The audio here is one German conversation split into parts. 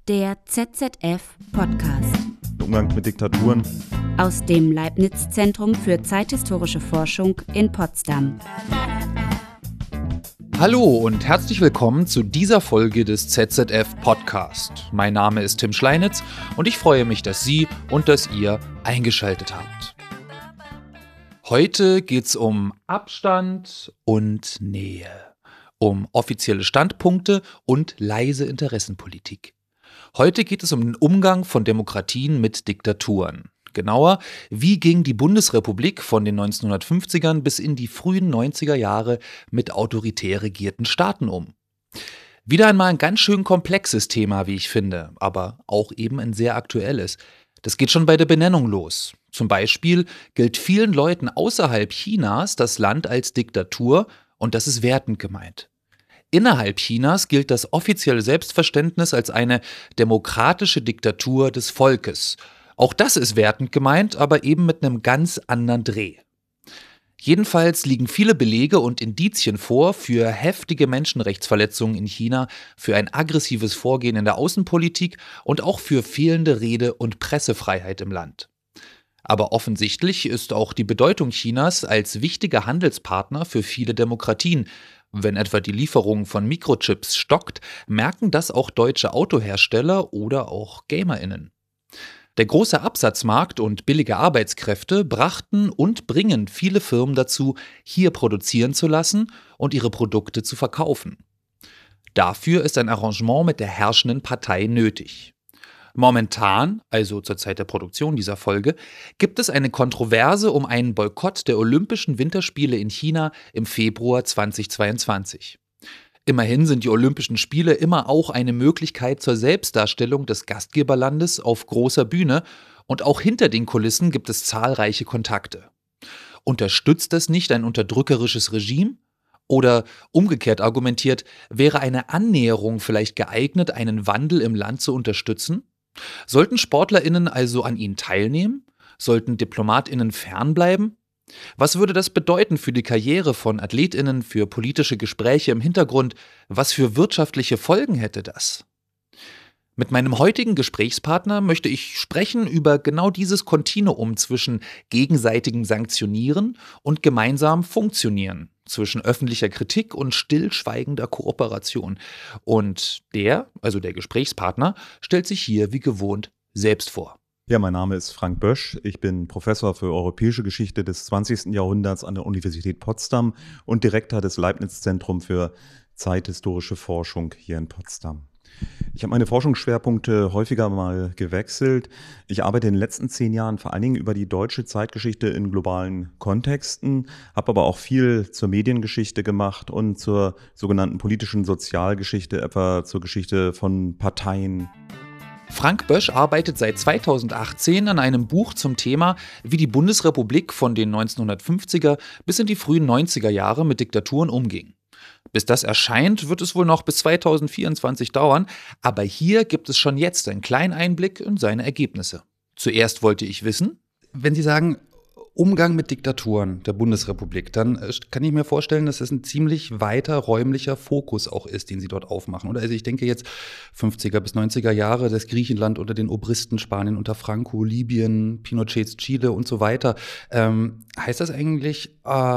Der ZZF-Podcast. Umgang mit Diktaturen. Aus dem Leibniz-Zentrum für zeithistorische Forschung in Potsdam. Hallo und herzlich willkommen zu dieser Folge des ZZF-Podcast. Mein Name ist Tim Schleinitz und ich freue mich, dass Sie und dass ihr eingeschaltet habt. Heute geht's um Abstand und Nähe, um offizielle Standpunkte und leise Interessenpolitik. Heute geht es um den Umgang von Demokratien mit Diktaturen. Genauer, wie ging die Bundesrepublik von den 1950ern bis in die frühen 90er Jahre mit autoritär regierten Staaten um? Wieder einmal ein ganz schön komplexes Thema, wie ich finde, aber auch eben ein sehr aktuelles. Das geht schon bei der Benennung los. Zum Beispiel gilt vielen Leuten außerhalb Chinas das Land als Diktatur und das ist wertend gemeint. Innerhalb Chinas gilt das offizielle Selbstverständnis als eine demokratische Diktatur des Volkes. Auch das ist wertend gemeint, aber eben mit einem ganz anderen Dreh. Jedenfalls liegen viele Belege und Indizien vor für heftige Menschenrechtsverletzungen in China, für ein aggressives Vorgehen in der Außenpolitik und auch für fehlende Rede- und Pressefreiheit im Land. Aber offensichtlich ist auch die Bedeutung Chinas als wichtiger Handelspartner für viele Demokratien. Wenn etwa die Lieferung von Mikrochips stockt, merken das auch deutsche Autohersteller oder auch GamerInnen. Der große Absatzmarkt und billige Arbeitskräfte brachten und bringen viele Firmen dazu, hier produzieren zu lassen und ihre Produkte zu verkaufen. Dafür ist ein Arrangement mit der herrschenden Partei nötig. Momentan, also zur Zeit der Produktion dieser Folge, gibt es eine Kontroverse um einen Boykott der Olympischen Winterspiele in China im Februar 2022. Immerhin sind die Olympischen Spiele immer auch eine Möglichkeit zur Selbstdarstellung des Gastgeberlandes auf großer Bühne und auch hinter den Kulissen gibt es zahlreiche Kontakte. Unterstützt das nicht ein unterdrückerisches Regime? Oder umgekehrt argumentiert, wäre eine Annäherung vielleicht geeignet, einen Wandel im Land zu unterstützen? Sollten SportlerInnen also an ihnen teilnehmen? Sollten DiplomatInnen fernbleiben? Was würde das bedeuten für die Karriere von AthletInnen, für politische Gespräche im Hintergrund? Was für wirtschaftliche Folgen hätte das? Mit meinem heutigen Gesprächspartner möchte ich sprechen über genau dieses Kontinuum zwischen gegenseitigem Sanktionieren und gemeinsam Funktionieren, zwischen öffentlicher Kritik und stillschweigender Kooperation. Und der Gesprächspartner, stellt sich hier wie gewohnt selbst vor. Ja, mein Name ist Frank Bösch. Ich bin Professor für Europäische Geschichte des 20. Jahrhunderts an der Universität Potsdam und Direktor des Leibniz-Zentrum für zeithistorische Forschung hier in Potsdam. Ich habe meine Forschungsschwerpunkte häufiger mal gewechselt. Ich arbeite in den letzten 10 Jahren vor allen Dingen über die deutsche Zeitgeschichte in globalen Kontexten, habe aber auch viel zur Mediengeschichte gemacht und zur sogenannten politischen Sozialgeschichte, etwa zur Geschichte von Parteien. Frank Bösch arbeitet seit 2018 an einem Buch zum Thema, wie die Bundesrepublik von den 1950er bis in die frühen 90er Jahre mit Diktaturen umging. Bis das erscheint, wird es wohl noch bis 2024 dauern, aber hier gibt es schon jetzt einen kleinen Einblick in seine Ergebnisse. Zuerst wollte ich wissen, wenn Sie sagen, Umgang mit Diktaturen der Bundesrepublik, dann kann ich mir vorstellen, dass das ein ziemlich weiter räumlicher Fokus auch ist, den Sie dort aufmachen. Oder also ich denke jetzt 50er bis 90er Jahre, das Griechenland unter den Obristen, Spanien unter Franco, Libyen, Pinochets Chile und so weiter. Heißt das eigentlich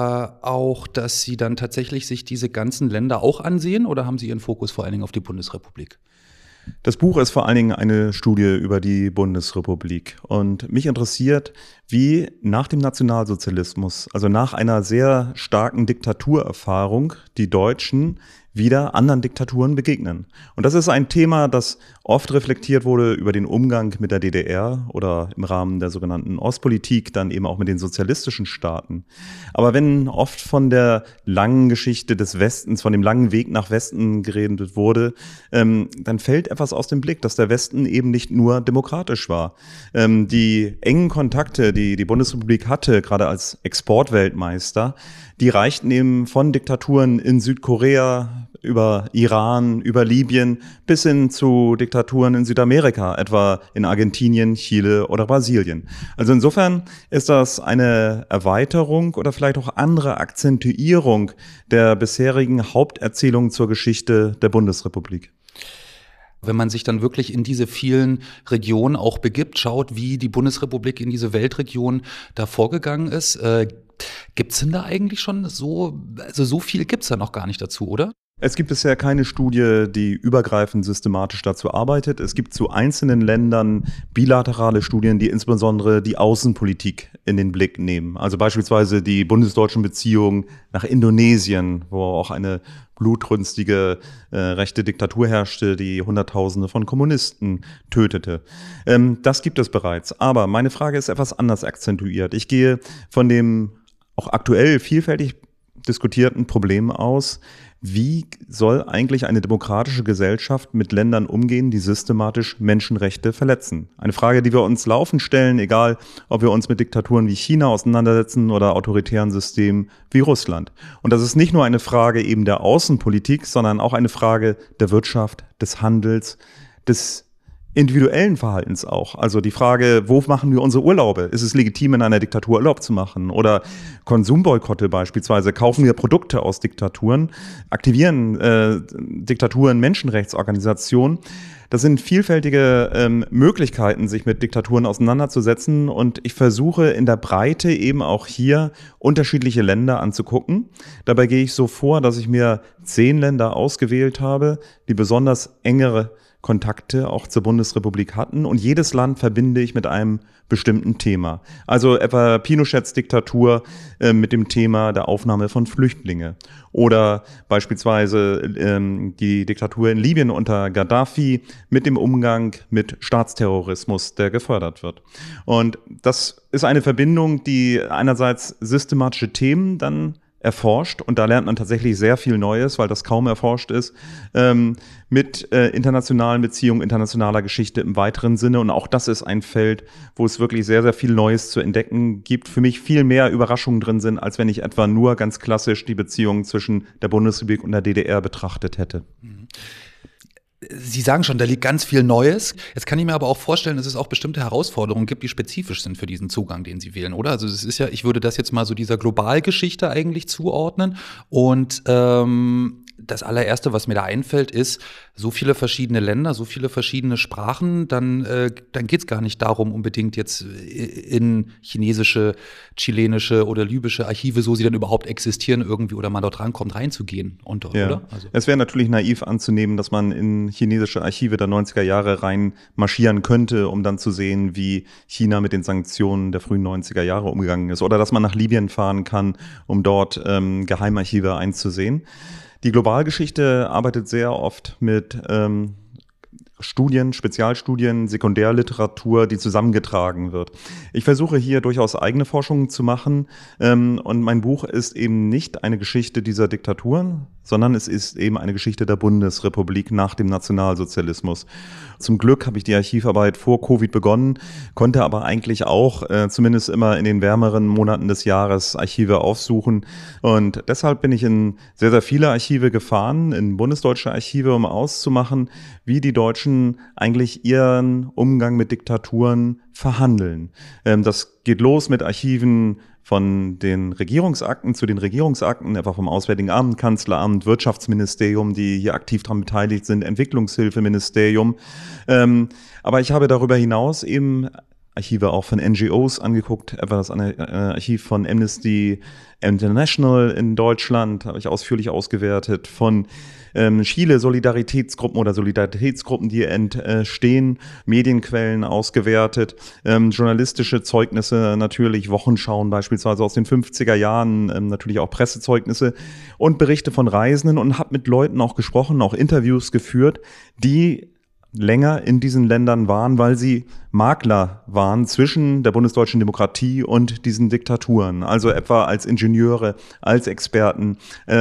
auch, dass Sie dann tatsächlich sich diese ganzen Länder auch ansehen oder haben Sie Ihren Fokus vor allen Dingen auf die Bundesrepublik? Das Buch ist vor allen Dingen eine Studie über die Bundesrepublik und mich interessiert, wie nach dem Nationalsozialismus, also nach einer sehr starken Diktaturerfahrung, die Deutschen wieder anderen Diktaturen begegnen. Und das ist ein Thema, das oft reflektiert wurde über den Umgang mit der DDR oder im Rahmen der sogenannten Ostpolitik, dann eben auch mit den sozialistischen Staaten. Aber wenn oft von der langen Geschichte des Westens, von dem langen Weg nach Westen geredet wurde, dann fällt etwas aus dem Blick, dass der Westen eben nicht nur demokratisch war. Die engen Kontakte, die die Bundesrepublik hatte, gerade als Exportweltmeister, die reichten eben von Diktaturen in Südkorea über Iran, über Libyen bis hin zu Diktaturen in Südamerika, etwa in Argentinien, Chile oder Brasilien. Also insofern ist das eine Erweiterung oder vielleicht auch andere Akzentuierung der bisherigen Haupterzählung zur Geschichte der Bundesrepublik. Wenn man sich dann wirklich in diese vielen Regionen auch begibt, schaut, wie die Bundesrepublik in diese Weltregion da vorgegangen ist, gibt's denn da eigentlich schon so viel gibt's da noch gar nicht dazu, oder? Es gibt bisher keine Studie, die übergreifend systematisch dazu arbeitet. Es gibt zu einzelnen Ländern bilaterale Studien, die insbesondere die Außenpolitik in den Blick nehmen. Also beispielsweise die bundesdeutschen Beziehungen nach Indonesien, wo auch eine blutrünstige rechte Diktatur herrschte, die Hunderttausende von Kommunisten tötete. Das gibt es bereits. Aber meine Frage ist etwas anders akzentuiert. Ich gehe von dem auch aktuell vielfältig diskutierten Problem aus, wie soll eigentlich eine demokratische Gesellschaft mit Ländern umgehen, die systematisch Menschenrechte verletzen? Eine Frage, die wir uns laufend stellen, egal ob wir uns mit Diktaturen wie China auseinandersetzen oder autoritären Systemen wie Russland. Und das ist nicht nur eine Frage eben der Außenpolitik, sondern auch eine Frage der Wirtschaft, des Handels, des individuellen Verhaltens auch. Also die Frage, wo machen wir unsere Urlaube? Ist es legitim, in einer Diktatur Urlaub zu machen? Oder Konsumboykotte beispielsweise. Kaufen wir Produkte aus Diktaturen? Aktivieren Diktaturen Menschenrechtsorganisationen? Das sind vielfältige Möglichkeiten, sich mit Diktaturen auseinanderzusetzen. Und ich versuche in der Breite eben auch hier unterschiedliche Länder anzugucken. Dabei gehe ich so vor, dass ich mir 10 Länder ausgewählt habe, die besonders engere Kontakte auch zur Bundesrepublik hatten, und jedes Land verbinde ich mit einem bestimmten Thema. Also etwa Pinochets Diktatur mit dem Thema der Aufnahme von Flüchtlingen oder beispielsweise die Diktatur in Libyen unter Gaddafi mit dem Umgang mit Staatsterrorismus, der gefördert wird. Und das ist eine Verbindung, die einerseits systematische Themen dann erforscht, und da lernt man tatsächlich sehr viel Neues, weil das kaum erforscht ist, mit internationalen Beziehungen, internationaler Geschichte im weiteren Sinne. Und auch das ist ein Feld, wo es wirklich sehr, sehr viel Neues zu entdecken gibt. Für mich viel mehr Überraschungen drin sind, als wenn ich etwa nur ganz klassisch die Beziehungen zwischen der Bundesrepublik und der DDR betrachtet hätte. Sie sagen schon, da liegt ganz viel Neues. Jetzt kann ich mir aber auch vorstellen, dass es auch bestimmte Herausforderungen gibt, die spezifisch sind für diesen Zugang, den Sie wählen, oder? Also es ist ja, ich würde das jetzt mal so dieser Globalgeschichte eigentlich zuordnen. Und das allererste, was mir da einfällt, ist, so viele verschiedene Länder, so viele verschiedene Sprachen, dann geht's gar nicht darum, unbedingt jetzt in chinesische, chilenische oder libysche Archive, so sie dann überhaupt existieren irgendwie oder man dort rankommt, reinzugehen. Oder? Also. Es wäre natürlich naiv anzunehmen, dass man in chinesische Archive der 90er Jahre rein marschieren könnte, um dann zu sehen, wie China mit den Sanktionen der frühen 90er Jahre umgegangen ist. Oder dass man nach Libyen fahren kann, um dort Geheimarchive einzusehen. Die Globalgeschichte arbeitet sehr oft mit Studien, Spezialstudien, Sekundärliteratur, die zusammengetragen wird. Ich versuche hier durchaus eigene Forschungen zu machen, und mein Buch ist eben nicht eine Geschichte dieser Diktaturen, sondern es ist eben eine Geschichte der Bundesrepublik nach dem Nationalsozialismus. Zum Glück habe ich die Archivarbeit vor Covid begonnen, konnte aber eigentlich auch zumindest immer in den wärmeren Monaten des Jahres Archive aufsuchen, und deshalb bin ich in sehr, sehr viele Archive gefahren, in bundesdeutsche Archive, um auszumachen, wie die Deutschen eigentlich ihren Umgang mit Diktaturen verhandeln. Das geht los mit Archiven von den Regierungsakten zu den Regierungsakten, etwa vom Auswärtigen Amt, Kanzleramt, Wirtschaftsministerium, die hier aktiv daran beteiligt sind, Entwicklungshilfeministerium. Aber ich habe darüber hinaus eben Archive auch von NGOs angeguckt, etwa das Archiv von Amnesty International in Deutschland habe ich ausführlich ausgewertet, von Chile-Solidaritätsgruppen oder Solidaritätsgruppen, die entstehen, Medienquellen ausgewertet, journalistische Zeugnisse natürlich, Wochenschauen beispielsweise aus den 50er Jahren, natürlich auch Pressezeugnisse und Berichte von Reisenden, und habe mit Leuten auch gesprochen, auch Interviews geführt, die länger in diesen Ländern waren, weil sie Makler waren zwischen der bundesdeutschen Demokratie und diesen Diktaturen. Also etwa als Ingenieure, als Experten,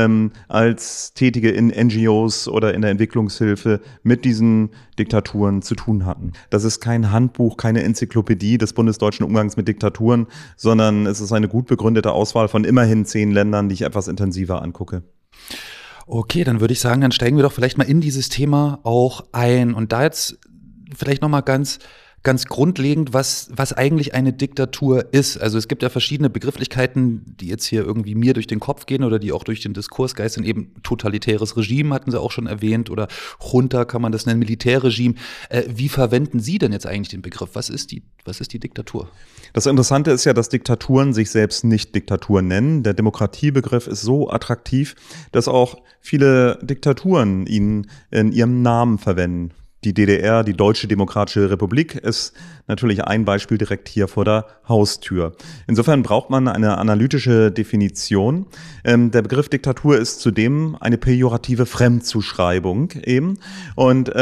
als Tätige in NGOs oder in der Entwicklungshilfe mit diesen Diktaturen zu tun hatten. Das ist kein Handbuch, keine Enzyklopädie des bundesdeutschen Umgangs mit Diktaturen, sondern es ist eine gut begründete Auswahl von immerhin 10 Ländern, die ich etwas intensiver angucke. Okay, dann würde ich sagen, dann steigen wir doch vielleicht mal in dieses Thema auch ein. Und da jetzt vielleicht nochmal ganz ganz grundlegend, was eigentlich eine Diktatur ist. Also es gibt ja verschiedene Begrifflichkeiten, die jetzt hier irgendwie mir durch den Kopf gehen oder die auch durch den Diskurs geistern. Eben totalitäres Regime hatten Sie auch schon erwähnt oder Junta kann man das nennen, Militärregime. Wie verwenden Sie denn jetzt eigentlich den Begriff? Was ist die Diktatur? Das Interessante ist ja, dass Diktaturen sich selbst nicht Diktatur nennen. Der Demokratiebegriff ist so attraktiv, dass auch viele Diktaturen ihn in ihrem Namen verwenden. Die DDR, die Deutsche Demokratische Republik, ist natürlich ein Beispiel direkt hier vor der Haustür. Insofern braucht man eine analytische Definition. Der Begriff Diktatur ist zudem eine pejorative Fremdzuschreibung eben. Und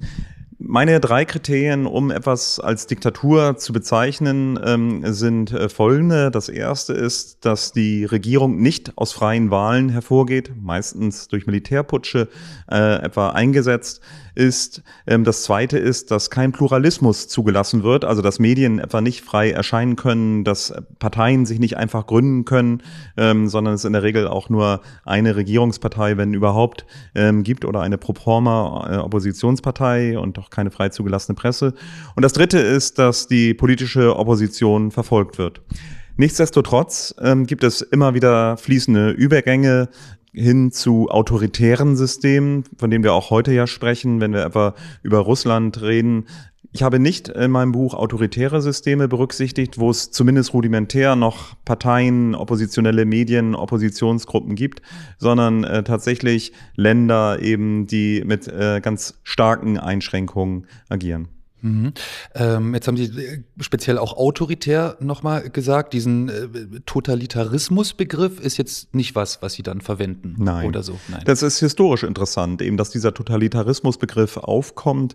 meine 3 Kriterien, um etwas als Diktatur zu bezeichnen, sind folgende. Das erste ist, dass die Regierung nicht aus freien Wahlen hervorgeht, meistens durch Militärputsche etwa eingesetzt ist. Das zweite ist, dass kein Pluralismus zugelassen wird, also dass Medien etwa nicht frei erscheinen können, dass Parteien sich nicht einfach gründen können, sondern es in der Regel auch nur eine Regierungspartei, wenn überhaupt, gibt oder eine proforma Oppositionspartei und auch keine frei zugelassene Presse. Und das dritte ist, dass die politische Opposition verfolgt wird. Nichtsdestotrotz gibt es immer wieder fließende Übergänge hin zu autoritären Systemen, von denen wir auch heute ja sprechen, wenn wir etwa über Russland reden. Ich habe nicht in meinem Buch autoritäre Systeme berücksichtigt, wo es zumindest rudimentär noch Parteien, oppositionelle Medien, Oppositionsgruppen gibt, sondern tatsächlich Länder eben, die mit ganz starken Einschränkungen agieren. Mhm. Jetzt haben Sie speziell auch autoritär nochmal gesagt, diesen Totalitarismusbegriff ist jetzt nicht was Sie dann verwenden. Nein. Oder so. Nein. Das ist historisch interessant, eben, dass dieser Totalitarismusbegriff aufkommt,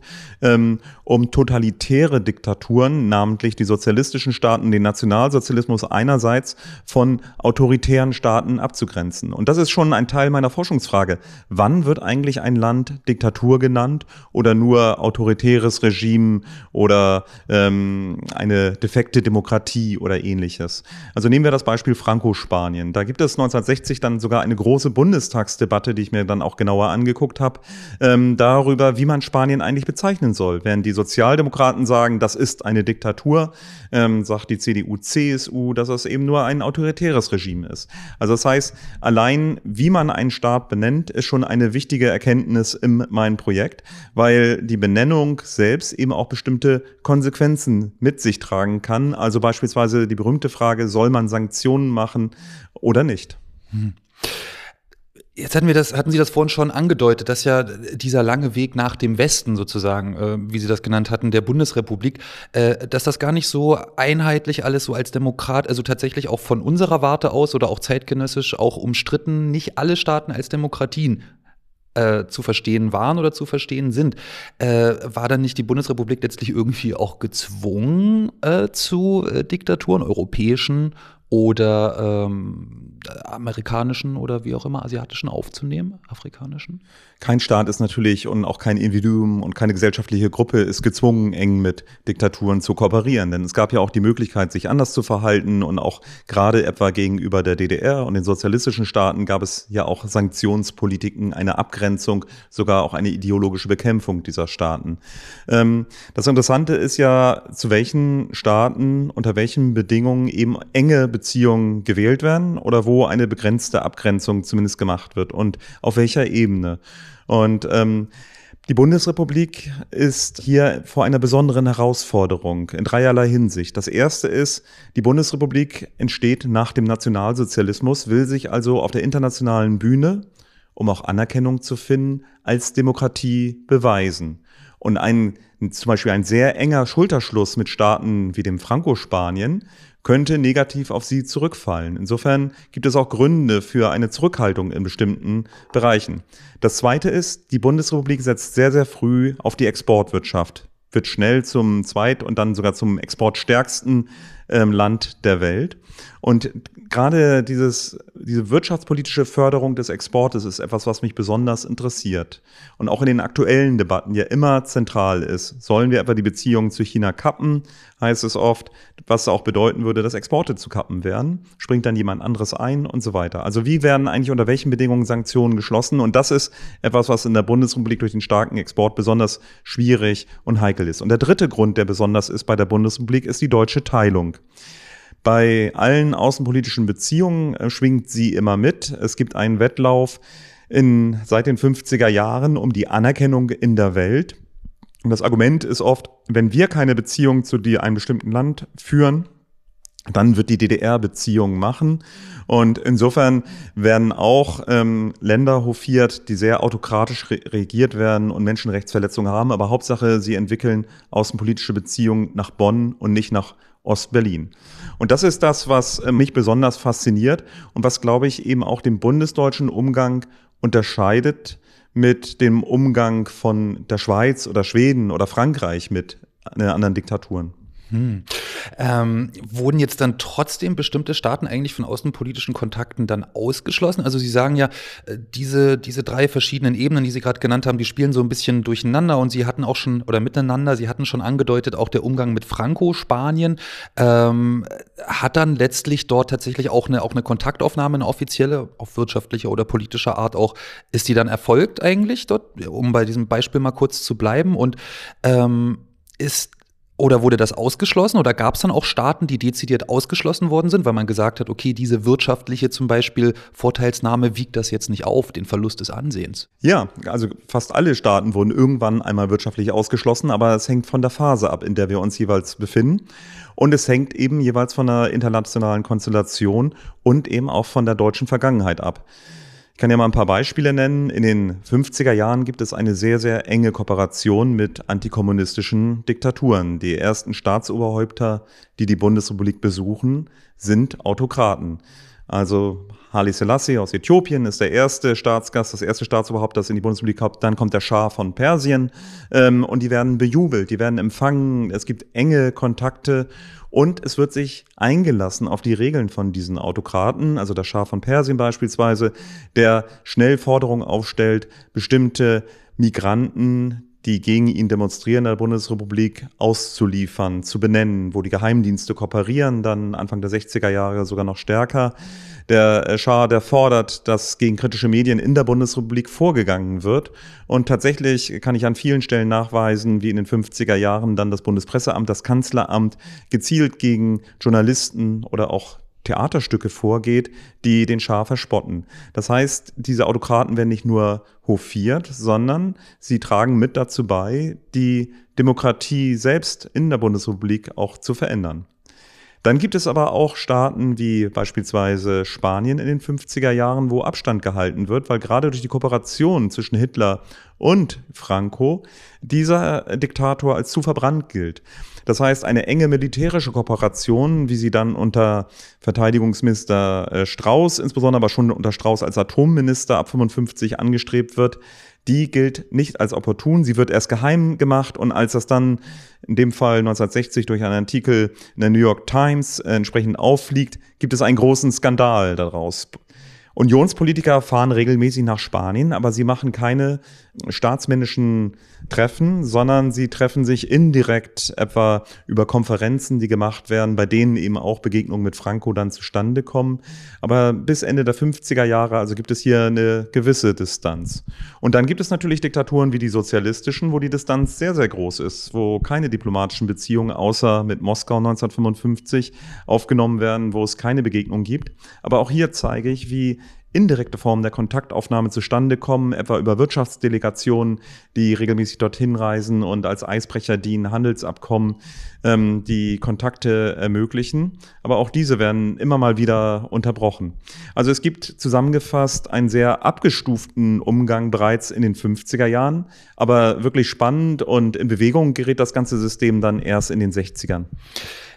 um totalitäre Diktaturen, namentlich die sozialistischen Staaten, den Nationalsozialismus einerseits von autoritären Staaten abzugrenzen. Und das ist schon ein Teil meiner Forschungsfrage. Wann wird eigentlich ein Land Diktatur genannt oder nur autoritäres Regime oder eine defekte Demokratie oder ähnliches. Also nehmen wir das Beispiel Franco-Spanien. Da gibt es 1960 dann sogar eine große Bundestagsdebatte, die ich mir dann auch genauer angeguckt habe, darüber, wie man Spanien eigentlich bezeichnen soll. Während die Sozialdemokraten sagen, das ist eine Diktatur, sagt die CDU, CSU, dass es eben nur ein autoritäres Regime ist. Also das heißt, allein wie man einen Staat benennt, ist schon eine wichtige Erkenntnis in meinem Projekt, weil die Benennung selbst eben auch bestimmte Konsequenzen mit sich tragen kann. Also beispielsweise die berühmte Frage, soll man Sanktionen machen oder nicht? Jetzt hatten Sie das vorhin schon angedeutet, dass ja dieser lange Weg nach dem Westen sozusagen, wie Sie das genannt hatten, der Bundesrepublik, dass das gar nicht so einheitlich alles so als Demokrat, also tatsächlich auch von unserer Warte aus oder auch zeitgenössisch auch umstritten, nicht alle Staaten als Demokratien zu verstehen waren oder zu verstehen sind. War dann nicht die Bundesrepublik letztlich irgendwie auch gezwungen zu Diktaturen, europäischen oder amerikanischen oder wie auch immer asiatischen aufzunehmen, afrikanischen? Kein Staat ist natürlich und auch kein Individuum und keine gesellschaftliche Gruppe ist gezwungen, eng mit Diktaturen zu kooperieren. Denn es gab ja auch die Möglichkeit, sich anders zu verhalten und auch gerade etwa gegenüber der DDR und den sozialistischen Staaten gab es ja auch Sanktionspolitiken, eine Abgrenzung, sogar auch eine ideologische Bekämpfung dieser Staaten. Das Interessante ist ja, zu welchen Staaten, unter welchen Bedingungen eben enge Beziehungen gewählt werden oder wo eine begrenzte Abgrenzung zumindest gemacht wird und auf welcher Ebene. Und die Bundesrepublik ist hier vor einer besonderen Herausforderung in dreierlei Hinsicht. Das erste ist, die Bundesrepublik entsteht nach dem Nationalsozialismus, will sich also auf der internationalen Bühne, um auch Anerkennung zu finden, als Demokratie beweisen. Und zum Beispiel ein sehr enger Schulterschluss mit Staaten wie dem Franco-Spanien könnte negativ auf sie zurückfallen. Insofern gibt es auch Gründe für eine Zurückhaltung in bestimmten Bereichen. Das Zweite ist, die Bundesrepublik setzt sehr, sehr früh auf die Exportwirtschaft, wird schnell zum und dann sogar zum exportstärksten Land der Welt. Und gerade diese wirtschaftspolitische Förderung des Exportes ist etwas, was mich besonders interessiert und auch in den aktuellen Debatten ja immer zentral ist. Sollen wir etwa die Beziehungen zu China kappen, heißt es oft, was auch bedeuten würde, dass Exporte zu kappen wären. Springt dann jemand anderes ein und so weiter. Also wie werden eigentlich unter welchen Bedingungen Sanktionen geschlossen? Und das ist etwas, was in der Bundesrepublik durch den starken Export besonders schwierig und heikel ist. Und der dritte Grund, der besonders ist bei der Bundesrepublik, ist die deutsche Teilung. Bei allen außenpolitischen Beziehungen schwingt sie immer mit. Es gibt einen Wettlauf seit den 50er Jahren um die Anerkennung in der Welt. Und das Argument ist oft, wenn wir keine Beziehung zu einem bestimmten Land führen, dann wird die DDR Beziehungen machen. Und insofern werden auch Länder hofiert, die sehr autokratisch regiert werden und Menschenrechtsverletzungen haben. Aber Hauptsache, sie entwickeln außenpolitische Beziehungen nach Bonn und nicht nach Ostberlin. Und das ist das, was mich besonders fasziniert und was, glaube ich, eben auch den bundesdeutschen Umgang unterscheidet mit dem Umgang von der Schweiz oder Schweden oder Frankreich mit anderen Diktaturen. Wurden jetzt dann trotzdem bestimmte Staaten eigentlich von außenpolitischen Kontakten dann ausgeschlossen? Also Sie sagen ja, diese drei verschiedenen Ebenen, die Sie gerade genannt haben, die spielen so ein bisschen durcheinander und Sie hatten auch schon, oder miteinander, Sie hatten schon angedeutet, auch der Umgang mit Franco, Spanien, hat dann letztlich dort tatsächlich auch eine Kontaktaufnahme, eine offizielle, auf wirtschaftlicher oder politischer Art auch, ist die dann erfolgt eigentlich dort, um bei diesem Beispiel mal kurz zu bleiben und oder wurde das ausgeschlossen oder gab es dann auch Staaten, die dezidiert ausgeschlossen worden sind, weil man gesagt hat, okay, diese wirtschaftliche zum Beispiel Vorteilsnahme wiegt das jetzt nicht auf, den Verlust des Ansehens? Ja, also fast alle Staaten wurden irgendwann einmal wirtschaftlich ausgeschlossen, aber es hängt von der Phase ab, in der wir uns jeweils befinden. Und es hängt eben jeweils von der internationalen Konstellation und eben auch von der deutschen Vergangenheit ab. Ich kann ja mal ein paar Beispiele nennen. In den 50er Jahren gibt es eine sehr, sehr enge Kooperation mit antikommunistischen Diktaturen. Die ersten Staatsoberhäupter, die die Bundesrepublik besuchen, sind Autokraten. Also Haile Selassie aus Äthiopien ist der erste Staatsgast, das erste Staatsoberhaupt, das in die Bundesrepublik kommt. Dann kommt der Schah von Persien und die werden bejubelt, die werden empfangen. Es gibt enge Kontakte. Und es wird sich eingelassen auf die Regeln von diesen Autokraten, also der Schah von Persien beispielsweise, der schnell Forderungen aufstellt, bestimmte Migranten, die gegen ihn demonstrieren in der Bundesrepublik, auszuliefern, zu benennen, wo die Geheimdienste kooperieren, dann Anfang der 60er Jahre sogar noch stärker. Der Schah, der fordert, dass gegen kritische Medien in der Bundesrepublik vorgegangen wird. Und tatsächlich kann ich an vielen Stellen nachweisen, wie in den 50er Jahren dann das Bundespresseamt, das Kanzleramt gezielt gegen Journalisten oder auch Theaterstücke vorgeht, die den Schah verspotten. Das heißt, diese Autokraten werden nicht nur hofiert, sondern sie tragen mit dazu bei, die Demokratie selbst in der Bundesrepublik auch zu verändern. Dann gibt es aber auch Staaten wie beispielsweise Spanien in den 50er Jahren, wo Abstand gehalten wird, weil gerade durch die Kooperation zwischen Hitler und Franco dieser Diktator als zu verbrannt gilt. Das heißt, eine enge militärische Kooperation, wie sie dann unter Verteidigungsminister Strauß, insbesondere aber schon unter Strauß als Atomminister ab 55 angestrebt wird, die gilt nicht als opportun. Sie wird erst geheim gemacht und als das dann in dem Fall 1960 durch einen Artikel in der New York Times entsprechend auffliegt, gibt es einen großen Skandal daraus. Unionspolitiker fahren regelmäßig nach Spanien, aber sie machen keine staatsmännischen Treffen, sondern sie treffen sich indirekt etwa über Konferenzen, die gemacht werden, bei denen eben auch Begegnungen mit Franco dann zustande kommen. Aber bis Ende der 50er Jahre, also gibt es hier eine gewisse Distanz. Und dann gibt es natürlich Diktaturen wie die sozialistischen, wo die Distanz sehr, sehr groß ist, wo keine diplomatischen Beziehungen außer mit Moskau 1955 aufgenommen werden, wo es keine Begegnung gibt. Aber auch hier zeige ich, wie indirekte Formen der Kontaktaufnahme zustande kommen, etwa über Wirtschaftsdelegationen, die regelmäßig dorthin reisen und als Eisbrecher dienen, Handelsabkommen, die Kontakte ermöglichen. Aber auch diese werden immer mal wieder unterbrochen. Also es gibt zusammengefasst einen sehr abgestuften Umgang bereits in den 50er Jahren, aber wirklich spannend und in Bewegung gerät das ganze System dann erst in den 60ern.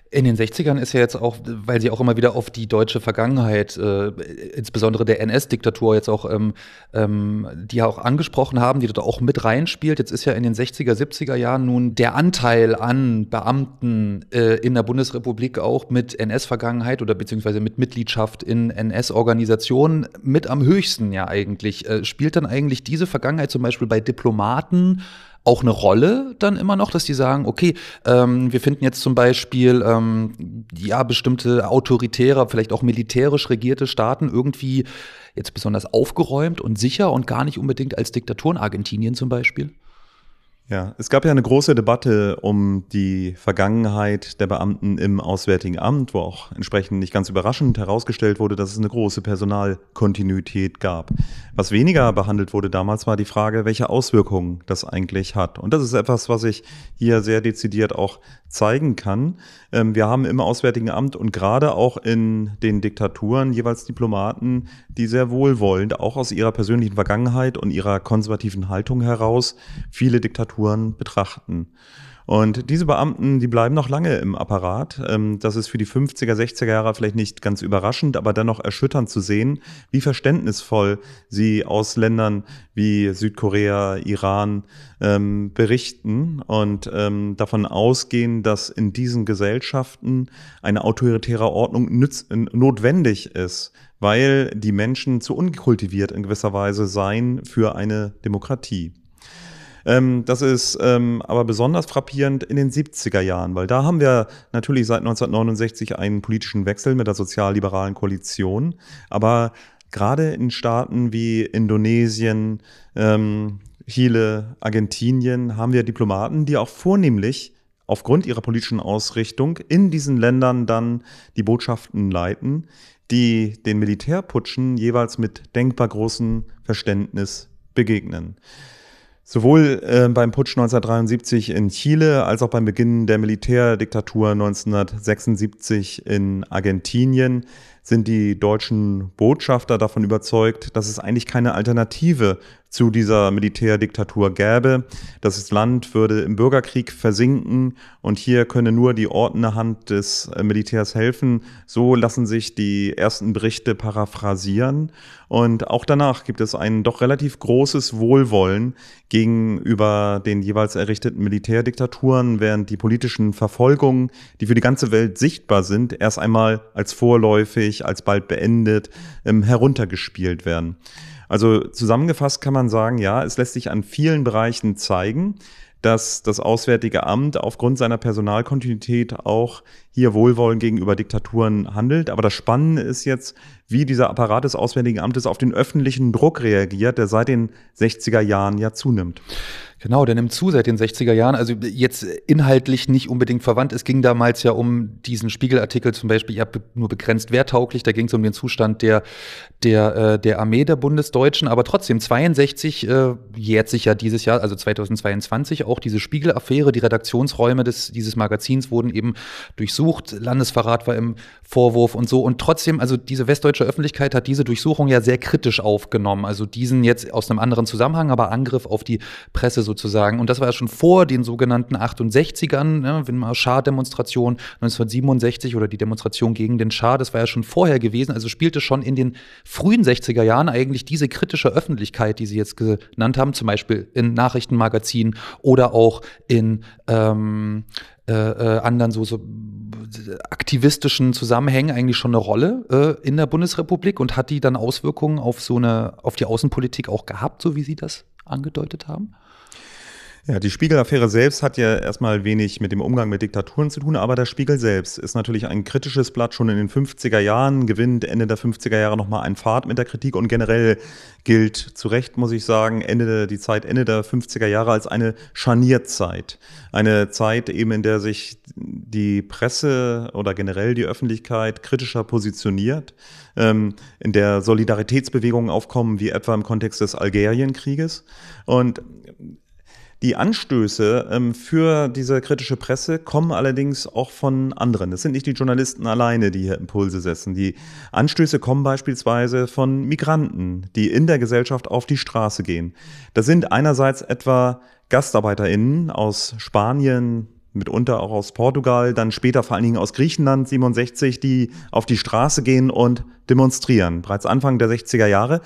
In den 60ern ist ja jetzt auch, weil Sie auch immer wieder auf die deutsche Vergangenheit, insbesondere der NS-Diktatur jetzt auch, die ja auch angesprochen haben, die dort auch mit reinspielt. Jetzt ist ja in den 60er, 70er Jahren nun der Anteil an Beamten in der Bundesrepublik auch mit NS-Vergangenheit oder beziehungsweise mit Mitgliedschaft in NS-Organisationen mit am höchsten ja eigentlich. Spielt dann eigentlich diese Vergangenheit zum Beispiel bei Diplomaten auch eine Rolle dann immer noch, dass die sagen, okay, wir finden jetzt zum Beispiel bestimmte autoritäre, vielleicht auch militärisch regierte Staaten irgendwie jetzt besonders aufgeräumt und sicher und gar nicht unbedingt als Diktaturen, Argentinien zum Beispiel? Ja, es gab ja eine große Debatte um die Vergangenheit der Beamten im Auswärtigen Amt, wo auch entsprechend nicht ganz überraschend herausgestellt wurde, dass es eine große Personalkontinuität gab. Was weniger behandelt wurde damals, war die Frage, welche Auswirkungen das eigentlich hat. Und das ist etwas, was ich hier sehr dezidiert auch zeigen kann. Wir haben im Auswärtigen Amt und gerade auch in den Diktaturen jeweils Diplomaten, die sehr wohlwollend, auch aus ihrer persönlichen Vergangenheit und ihrer konservativen Haltung heraus, viele Diktaturen betrachten. Und diese Beamten, die bleiben noch lange im Apparat. Das ist für die 50er, 60er Jahre vielleicht nicht ganz überraschend, aber dennoch erschütternd zu sehen, wie verständnisvoll sie aus Ländern wie Südkorea, Iran berichten und davon ausgehen, dass in diesen Gesellschaften eine autoritäre Ordnung notwendig ist, weil die Menschen zu unkultiviert in gewisser Weise seien für eine Demokratie. Das ist aber besonders frappierend in den 70er Jahren, weil da haben wir natürlich seit 1969 einen politischen Wechsel mit der sozialliberalen Koalition, aber gerade in Staaten wie Indonesien, Chile, Argentinien haben wir Diplomaten, die auch vornehmlich aufgrund ihrer politischen Ausrichtung in diesen Ländern dann die Botschaften leiten, die den Militärputschen jeweils mit denkbar großem Verständnis begegnen. Sowohl beim Putsch 1973 in Chile als auch beim Beginn der Militärdiktatur 1976 in Argentinien sind die deutschen Botschafter davon überzeugt, dass es eigentlich keine Alternative zu dieser Militärdiktatur gäbe. Das Land würde im Bürgerkrieg versinken und hier könne nur die ordnende Hand des Militärs helfen. So lassen sich die ersten Berichte paraphrasieren. Und auch danach gibt es ein doch relativ großes Wohlwollen gegenüber den jeweils errichteten Militärdiktaturen, während die politischen Verfolgungen, die für die ganze Welt sichtbar sind, erst einmal als vorläufig, als bald beendet, heruntergespielt werden. Also zusammengefasst kann man sagen, ja, es lässt sich an vielen Bereichen zeigen, dass das Auswärtige Amt aufgrund seiner Personalkontinuität auch hier wohlwollend gegenüber Diktaturen handelt. Aber das Spannende ist jetzt, wie dieser Apparat des Auswärtigen Amtes auf den öffentlichen Druck reagiert, der seit den 60er Jahren ja zunimmt. Genau, der nimmt zu seit den 60er Jahren, also jetzt inhaltlich nicht unbedingt verwandt. Es ging damals ja um diesen Spiegelartikel zum Beispiel, ja, nur begrenzt wehrtauglich, da ging es um den Zustand der Armee der Bundesdeutschen, aber trotzdem 62 jährt sich ja dieses Jahr, also 2022 auch diese Spiegel-Affäre, die Redaktionsräume dieses Magazins wurden eben durchsucht, Landesverrat war im Vorwurf und so und trotzdem, also diese westdeutsche Öffentlichkeit hat diese Durchsuchung ja sehr kritisch aufgenommen, also diesen jetzt aus einem anderen Zusammenhang, aber Angriff auf die Presse sozusagen. Und das war ja schon vor den sogenannten 68ern, ne, wenn mal Schah-Demonstration 1967 oder die Demonstration gegen den Schah, das war ja schon vorher gewesen, also spielte schon in den frühen 60er Jahren eigentlich diese kritische Öffentlichkeit, die Sie jetzt genannt haben, zum Beispiel in Nachrichtenmagazinen oder auch in anderen so aktivistischen Zusammenhängen eigentlich schon eine Rolle in der Bundesrepublik und hat die dann Auswirkungen auf die Außenpolitik auch gehabt, so wie Sie das angedeutet haben? Ja, die Spiegel-Affäre selbst hat ja erstmal wenig mit dem Umgang mit Diktaturen zu tun, aber der Spiegel selbst ist natürlich ein kritisches Blatt schon in den 50er Jahren, gewinnt Ende der 50er Jahre nochmal einen Fahrt mit der Kritik und generell gilt zu Recht, muss ich sagen, die Zeit Ende der 50er Jahre als eine Scharnierzeit. Eine Zeit eben, in der sich die Presse oder generell die Öffentlichkeit kritischer positioniert, in der Solidaritätsbewegungen aufkommen, wie etwa im Kontext des Algerienkrieges. Und die Anstöße für diese kritische Presse kommen allerdings auch von anderen. Es sind nicht die Journalisten alleine, die hier Impulse setzen. Die Anstöße kommen beispielsweise von Migranten, die in der Gesellschaft auf die Straße gehen. Das sind einerseits etwa GastarbeiterInnen aus Spanien, mitunter auch aus Portugal, dann später vor allen Dingen aus Griechenland 67, die auf die Straße gehen und demonstrieren, bereits Anfang der 60er Jahre.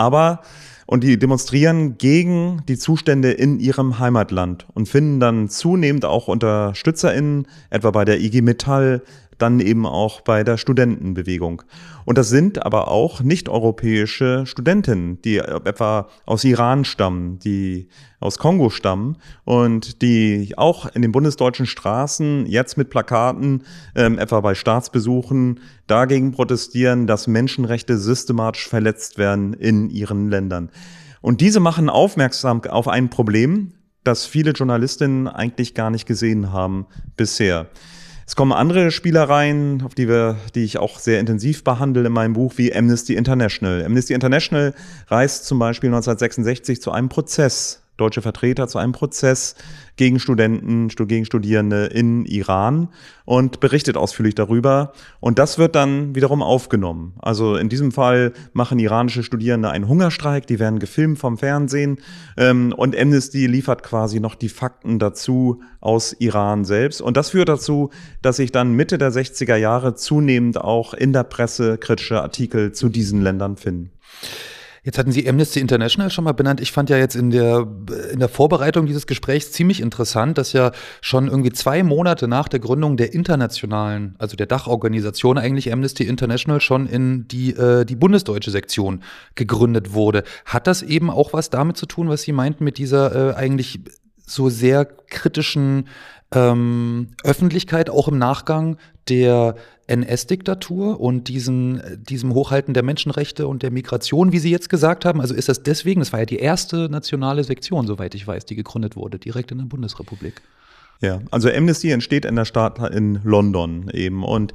Und die demonstrieren gegen die Zustände in ihrem Heimatland und finden dann zunehmend auch UnterstützerInnen, etwa bei der IG Metall, dann eben auch bei der Studentenbewegung. Und das sind aber auch nicht-europäische Studentinnen, die etwa aus Iran stammen, die aus Kongo stammen und die auch in den bundesdeutschen Straßen jetzt mit Plakaten, etwa bei Staatsbesuchen, dagegen protestieren, dass Menschenrechte systematisch verletzt werden in ihren Ländern. Und diese machen aufmerksam auf ein Problem, das viele Journalistinnen eigentlich gar nicht gesehen haben bisher. Es kommen andere Spielereien, die ich auch sehr intensiv behandle in meinem Buch, wie Amnesty International. Amnesty International reist zum Beispiel 1966 zu einem Prozess, deutsche Vertreter zu einem Prozess gegen gegen Studierende in Iran und berichtet ausführlich darüber. Und das wird dann wiederum aufgenommen. Also in diesem Fall machen iranische Studierende einen Hungerstreik, die werden gefilmt vom Fernsehen und Amnesty liefert quasi noch die Fakten dazu aus Iran selbst. Und das führt dazu, dass sich dann Mitte der 60er Jahre zunehmend auch in der Presse kritische Artikel zu diesen Ländern finden. Jetzt hatten Sie Amnesty International schon mal benannt. Ich fand ja jetzt in der Vorbereitung dieses Gesprächs ziemlich interessant, dass ja schon irgendwie 2 Monate nach der Gründung der internationalen, also der Dachorganisation eigentlich Amnesty International schon in die bundesdeutsche Sektion gegründet wurde. Hat das eben auch was damit zu tun, was Sie meinten mit dieser eigentlich so sehr kritischen Öffentlichkeit, auch im Nachgang der NS-Diktatur und diesem Hochhalten der Menschenrechte und der Migration, wie Sie jetzt gesagt haben? Also ist das deswegen, das war ja die erste nationale Sektion, soweit ich weiß, die gegründet wurde, direkt in der Bundesrepublik. Ja, also Amnesty entsteht in London eben und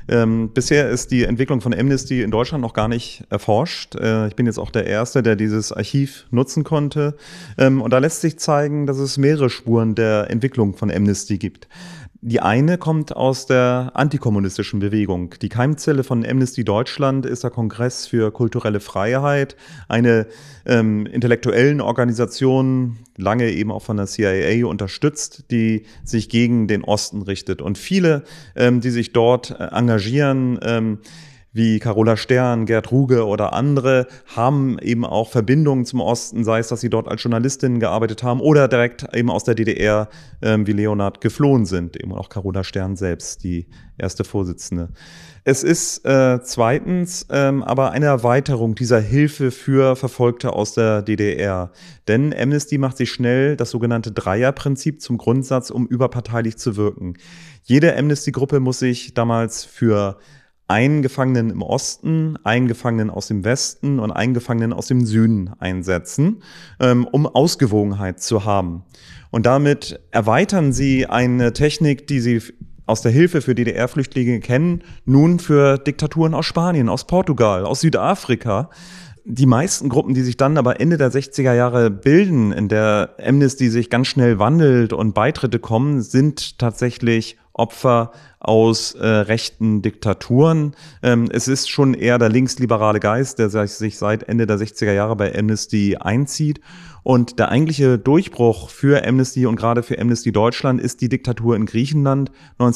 bisher ist die Entwicklung von Amnesty in Deutschland noch gar nicht erforscht. Ich bin jetzt auch der Erste, der dieses Archiv nutzen konnte. Und da lässt sich zeigen, dass es mehrere Spuren der Entwicklung von Amnesty gibt. Die eine kommt aus der antikommunistischen Bewegung. Die Keimzelle von Amnesty Deutschland ist der Kongress für kulturelle Freiheit, eine intellektuellen Organisation, lange eben auch von der CIA unterstützt, die sich gegen den Osten richtet. Und viele, die sich dort engagieren, wie Carola Stern, Gerd Ruge oder andere, haben eben auch Verbindungen zum Osten, sei es, dass sie dort als Journalistinnen gearbeitet haben oder direkt eben aus der DDR wie Leonhard geflohen sind, eben auch Carola Stern selbst, die erste Vorsitzende. Es ist zweitens aber eine Erweiterung dieser Hilfe für Verfolgte aus der DDR. Denn Amnesty macht sich schnell das sogenannte Dreierprinzip zum Grundsatz, um überparteilich zu wirken. Jede Amnesty-Gruppe muss sich damals für einen Gefangenen im Osten, einen Gefangenen aus dem Westen und einen Gefangenen aus dem Süden einsetzen, um Ausgewogenheit zu haben. Und damit erweitern sie eine Technik, die sie aus der Hilfe für DDR-Flüchtlinge kennen, nun für Diktaturen aus Spanien, aus Portugal, aus Südafrika. Die meisten Gruppen, die sich dann aber Ende der 60er Jahre bilden, in der Amnesty sich ganz schnell wandelt und Beitritte kommen, sind tatsächlich Opfer aus rechten Diktaturen. Es ist schon eher der linksliberale Geist, der sich seit Ende der 60er Jahre bei Amnesty einzieht. Und der eigentliche Durchbruch für Amnesty und gerade für Amnesty Deutschland ist die Diktatur in Griechenland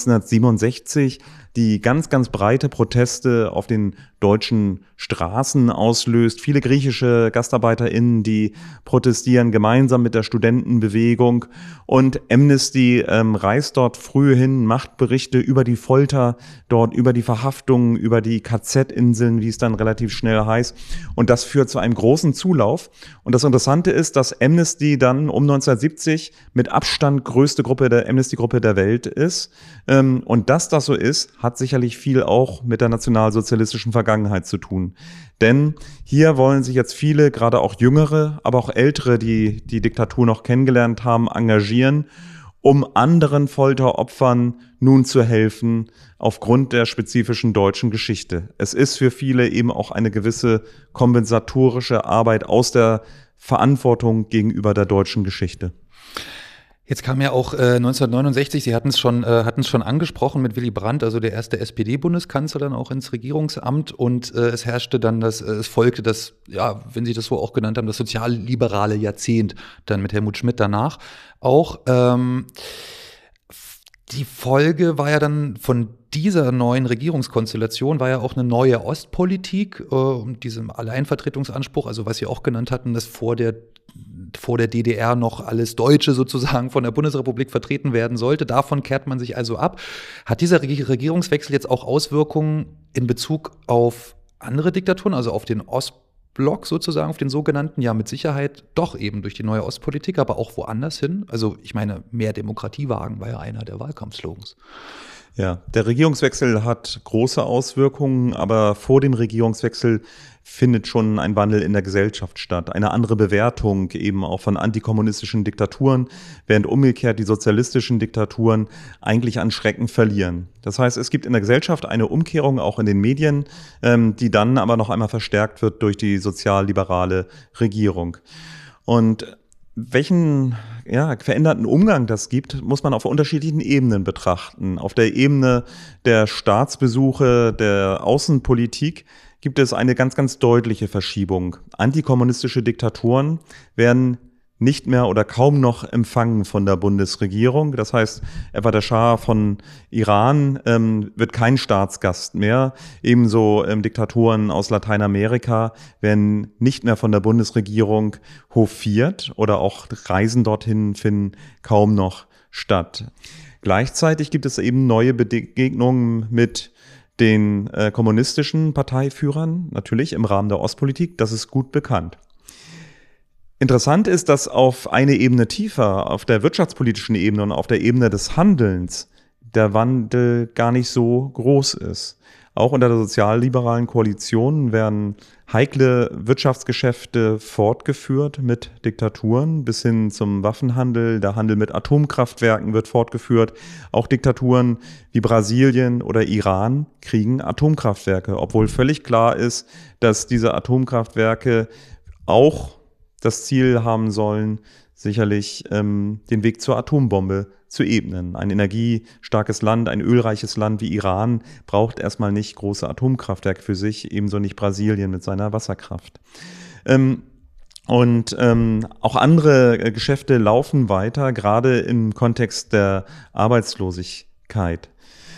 1967, die ganz, ganz breite Proteste auf den deutschen Straßen auslöst. Viele griechische GastarbeiterInnen, die protestieren gemeinsam mit der Studentenbewegung. Und Amnesty reist dort früh hin, macht Berichte über die Folter dort, über die Verhaftungen, über die KZ-Inseln, wie es dann relativ schnell heißt. Und das führt zu einem großen Zulauf. Und das Interessante ist, dass Amnesty dann um 1970 mit Abstand größte Amnesty-Gruppe der Welt ist. Und dass das so ist, hat sicherlich viel auch mit der nationalsozialistischen Vergangenheit zu tun. Denn hier wollen sich jetzt viele, gerade auch Jüngere, aber auch Ältere, die die Diktatur noch kennengelernt haben, engagieren, um anderen Folteropfern nun zu helfen, aufgrund der spezifischen deutschen Geschichte. Es ist für viele eben auch eine gewisse kompensatorische Arbeit aus der Verantwortung gegenüber der deutschen Geschichte. Jetzt kam ja auch 1969, Sie hatten es schon angesprochen, mit Willy Brandt, also der erste SPD-Bundeskanzler, dann auch ins Regierungsamt, und es folgte das, ja, wenn Sie das so auch genannt haben, das sozialliberale Jahrzehnt, dann mit Helmut Schmidt danach auch. Die Folge war ja dann von dieser neuen Regierungskonstellation war ja auch eine neue Ostpolitik, diesem Alleinvertretungsanspruch, also was Sie auch genannt hatten, dass vor der DDR noch alles Deutsche sozusagen von der Bundesrepublik vertreten werden sollte. Davon kehrt man sich also ab. Hat dieser Regierungswechsel jetzt auch Auswirkungen in Bezug auf andere Diktaturen, also auf den Ostblock sozusagen, auf den sogenannten? Ja, mit Sicherheit doch eben durch die neue Ostpolitik, aber auch woanders hin. Also ich meine, mehr Demokratie wagen war ja einer der Wahlkampfslogans. Ja, der Regierungswechsel hat große Auswirkungen, aber vor dem Regierungswechsel findet schon ein Wandel in der Gesellschaft statt. Eine andere Bewertung eben auch von antikommunistischen Diktaturen, während umgekehrt die sozialistischen Diktaturen eigentlich an Schrecken verlieren. Das heißt, es gibt in der Gesellschaft eine Umkehrung auch in den Medien, die dann aber noch einmal verstärkt wird durch die sozialliberale Regierung. Und welchen veränderten Umgang das gibt, muss man auf unterschiedlichen Ebenen betrachten. Auf der Ebene der Staatsbesuche, der Außenpolitik gibt es eine ganz, ganz deutliche Verschiebung. Antikommunistische Diktaturen werden nicht mehr oder kaum noch empfangen von der Bundesregierung. Das heißt, etwa der Schah von Iran wird kein Staatsgast mehr. Ebenso Diktaturen aus Lateinamerika werden nicht mehr von der Bundesregierung hofiert oder auch Reisen dorthin finden kaum noch statt. Gleichzeitig gibt es eben neue Begegnungen mit den kommunistischen Parteiführern, natürlich im Rahmen der Ostpolitik. Das ist gut bekannt. Interessant ist, dass auf eine Ebene tiefer, auf der wirtschaftspolitischen Ebene und auf der Ebene des Handelns, der Wandel gar nicht so groß ist. Auch unter der sozialliberalen Koalition werden heikle Wirtschaftsgeschäfte fortgeführt mit Diktaturen bis hin zum Waffenhandel. Der Handel mit Atomkraftwerken wird fortgeführt. Auch Diktaturen wie Brasilien oder Iran kriegen Atomkraftwerke, obwohl völlig klar ist, dass diese Atomkraftwerke auch das Ziel haben sollen, sicherlich den Weg zur Atombombe zu ebnen. Ein energiestarkes Land, ein ölreiches Land wie Iran braucht erstmal nicht große Atomkraftwerke für sich, ebenso nicht Brasilien mit seiner Wasserkraft. Auch andere Geschäfte laufen weiter, gerade im Kontext der Arbeitslosigkeit.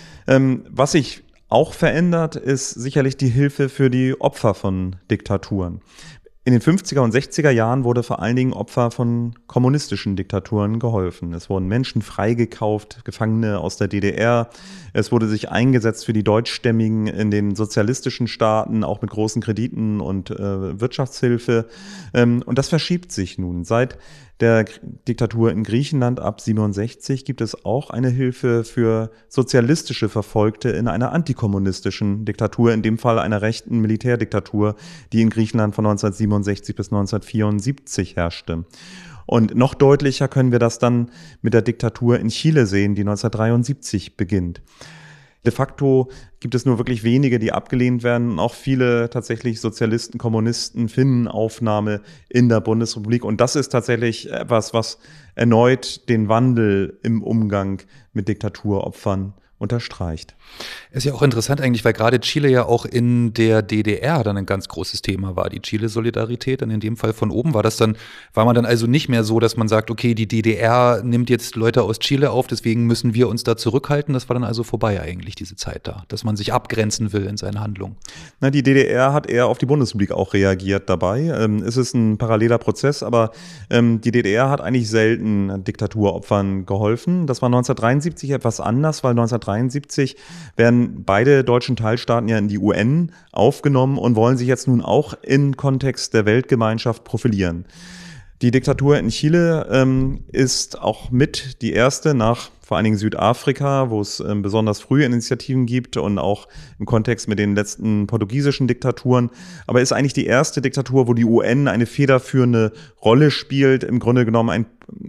Was sich auch verändert, ist sicherlich die Hilfe für die Opfer von Diktaturen. In den 50er und 60er Jahren wurde vor allen Dingen Opfer von kommunistischen Diktaturen geholfen. Es wurden Menschen freigekauft, Gefangene aus der DDR. Es wurde sich eingesetzt für die Deutschstämmigen in den sozialistischen Staaten, auch mit großen Krediten und Wirtschaftshilfe. Und das verschiebt sich nun. Seit der Diktatur in Griechenland ab 67 gibt es auch eine Hilfe für sozialistische Verfolgte in einer antikommunistischen Diktatur, in dem Fall einer rechten Militärdiktatur, die in Griechenland von 1967 bis 1974 herrschte. Und noch deutlicher können wir das dann mit der Diktatur in Chile sehen, die 1973 beginnt. De facto gibt es nur wirklich wenige, die abgelehnt werden. Und auch viele tatsächlich Sozialisten, Kommunisten finden Aufnahme in der Bundesrepublik. Und das ist tatsächlich etwas, was erneut den Wandel im Umgang mit Diktaturopfern unterstreicht. Ist ja auch interessant eigentlich, weil gerade Chile ja auch in der DDR dann ein ganz großes Thema war, die Chile-Solidarität, dann in dem Fall von oben. War man dann also nicht mehr so, dass man sagt, okay, die DDR nimmt jetzt Leute aus Chile auf, deswegen müssen wir uns da zurückhalten. Das war dann also vorbei eigentlich, diese Zeit da, dass man sich abgrenzen will in seinen Handlungen. Na, die DDR hat eher auf die Bundesrepublik auch reagiert dabei. Es ist ein paralleler Prozess, aber die DDR hat eigentlich selten Diktaturopfern geholfen. Das war 1973 etwas anders, weil 1973 werden beide deutschen Teilstaaten ja in die UN aufgenommen und wollen sich jetzt nun auch im Kontext der Weltgemeinschaft profilieren. Die Diktatur in Chile ist auch mit die erste nach vor allen Dingen Südafrika, wo es besonders frühe Initiativen gibt und auch im Kontext mit den letzten portugiesischen Diktaturen. Aber ist eigentlich die erste Diktatur, wo die UN eine federführende Rolle spielt, im Grunde genommen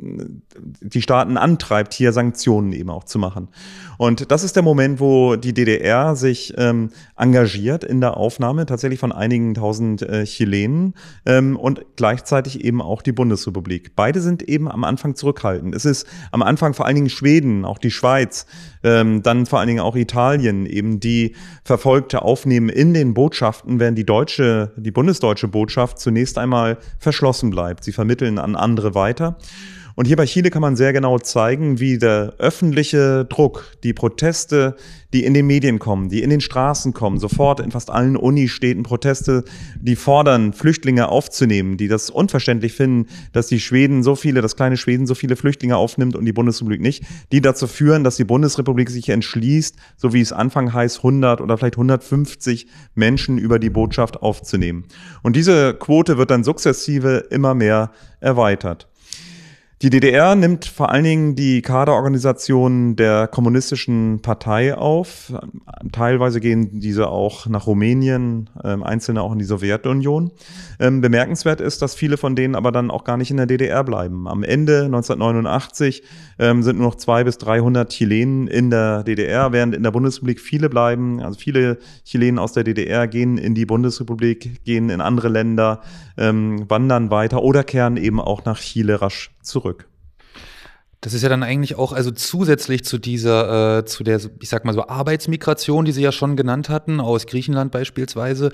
die Staaten antreibt, hier Sanktionen eben auch zu machen. Und das ist der Moment, wo die DDR sich engagiert in der Aufnahme tatsächlich von einigen tausend Chilenen und gleichzeitig eben auch die Bundesrepublik. Beide sind eben am Anfang zurückhaltend. Es ist am Anfang vor allen Dingen Schweden, auch die Schweiz, dann vor allen Dingen auch Italien, eben die Verfolgte aufnehmen in den Botschaften, während die bundesdeutsche Botschaft zunächst einmal verschlossen bleibt. Sie vermitteln an andere weiter. Und hier bei Chile kann man sehr genau zeigen, wie der öffentliche Druck, die Proteste, die in den Medien kommen, die in den Straßen kommen, sofort in fast allen Unistädten Proteste, die fordern, Flüchtlinge aufzunehmen, die das unverständlich finden, dass das kleine Schweden so viele Flüchtlinge aufnimmt und die Bundesrepublik nicht, die dazu führen, dass die Bundesrepublik sich entschließt, so wie es Anfang heißt, 100 oder vielleicht 150 Menschen über die Botschaft aufzunehmen. Und diese Quote wird dann sukzessive immer mehr erweitert. Die DDR nimmt vor allen Dingen die Kaderorganisationen der kommunistischen Partei auf. Teilweise gehen diese auch nach Rumänien, einzelne auch in die Sowjetunion. Bemerkenswert ist, dass viele von denen aber dann auch gar nicht in der DDR bleiben. Am Ende 1989 sind nur noch 200 bis 300 Chilenen in der DDR, während in der Bundesrepublik viele bleiben. Also viele Chilenen aus der DDR gehen in die Bundesrepublik, gehen in andere Länder, wandern weiter oder kehren eben auch nach Chile rasch zurück. Das ist ja dann eigentlich auch, also zusätzlich zu dieser, zu der, ich sag mal so, Arbeitsmigration, die Sie ja schon genannt hatten, aus Griechenland beispielsweise,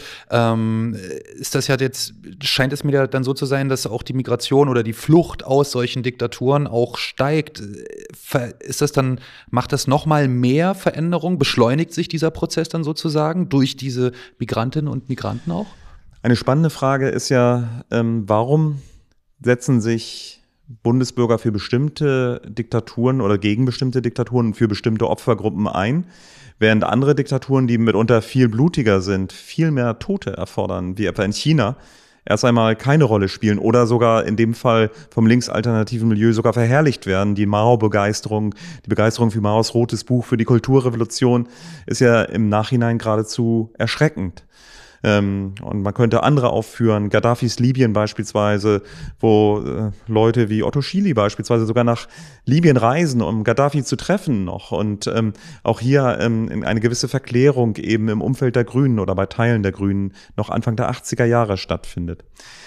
ist das ja jetzt, scheint es mir ja dann so zu sein, dass auch die Migration oder die Flucht aus solchen Diktaturen auch steigt. Ist das dann, macht das nochmal mehr Veränderung? Beschleunigt sich dieser Prozess dann sozusagen durch diese Migrantinnen und Migranten auch? Eine spannende Frage ist ja, warum setzen sich Bundesbürger für bestimmte Diktaturen oder gegen bestimmte Diktaturen für bestimmte Opfergruppen ein, während andere Diktaturen, die mitunter viel blutiger sind, viel mehr Tote erfordern, wie etwa in China, erst einmal keine Rolle spielen oder sogar in dem Fall vom linksalternativen Milieu sogar verherrlicht werden. Die Mao-Begeisterung, die Begeisterung für Maos rotes Buch für die Kulturrevolution ist ja im Nachhinein geradezu erschreckend. Und man könnte andere aufführen, Gaddafis Libyen beispielsweise, wo Leute wie Otto Schily beispielsweise sogar nach Libyen reisen, um Gaddafi zu treffen noch. Und auch hier eine gewisse Verklärung eben im Umfeld der Grünen oder bei Teilen der Grünen noch Anfang der 80er Jahre stattfindet.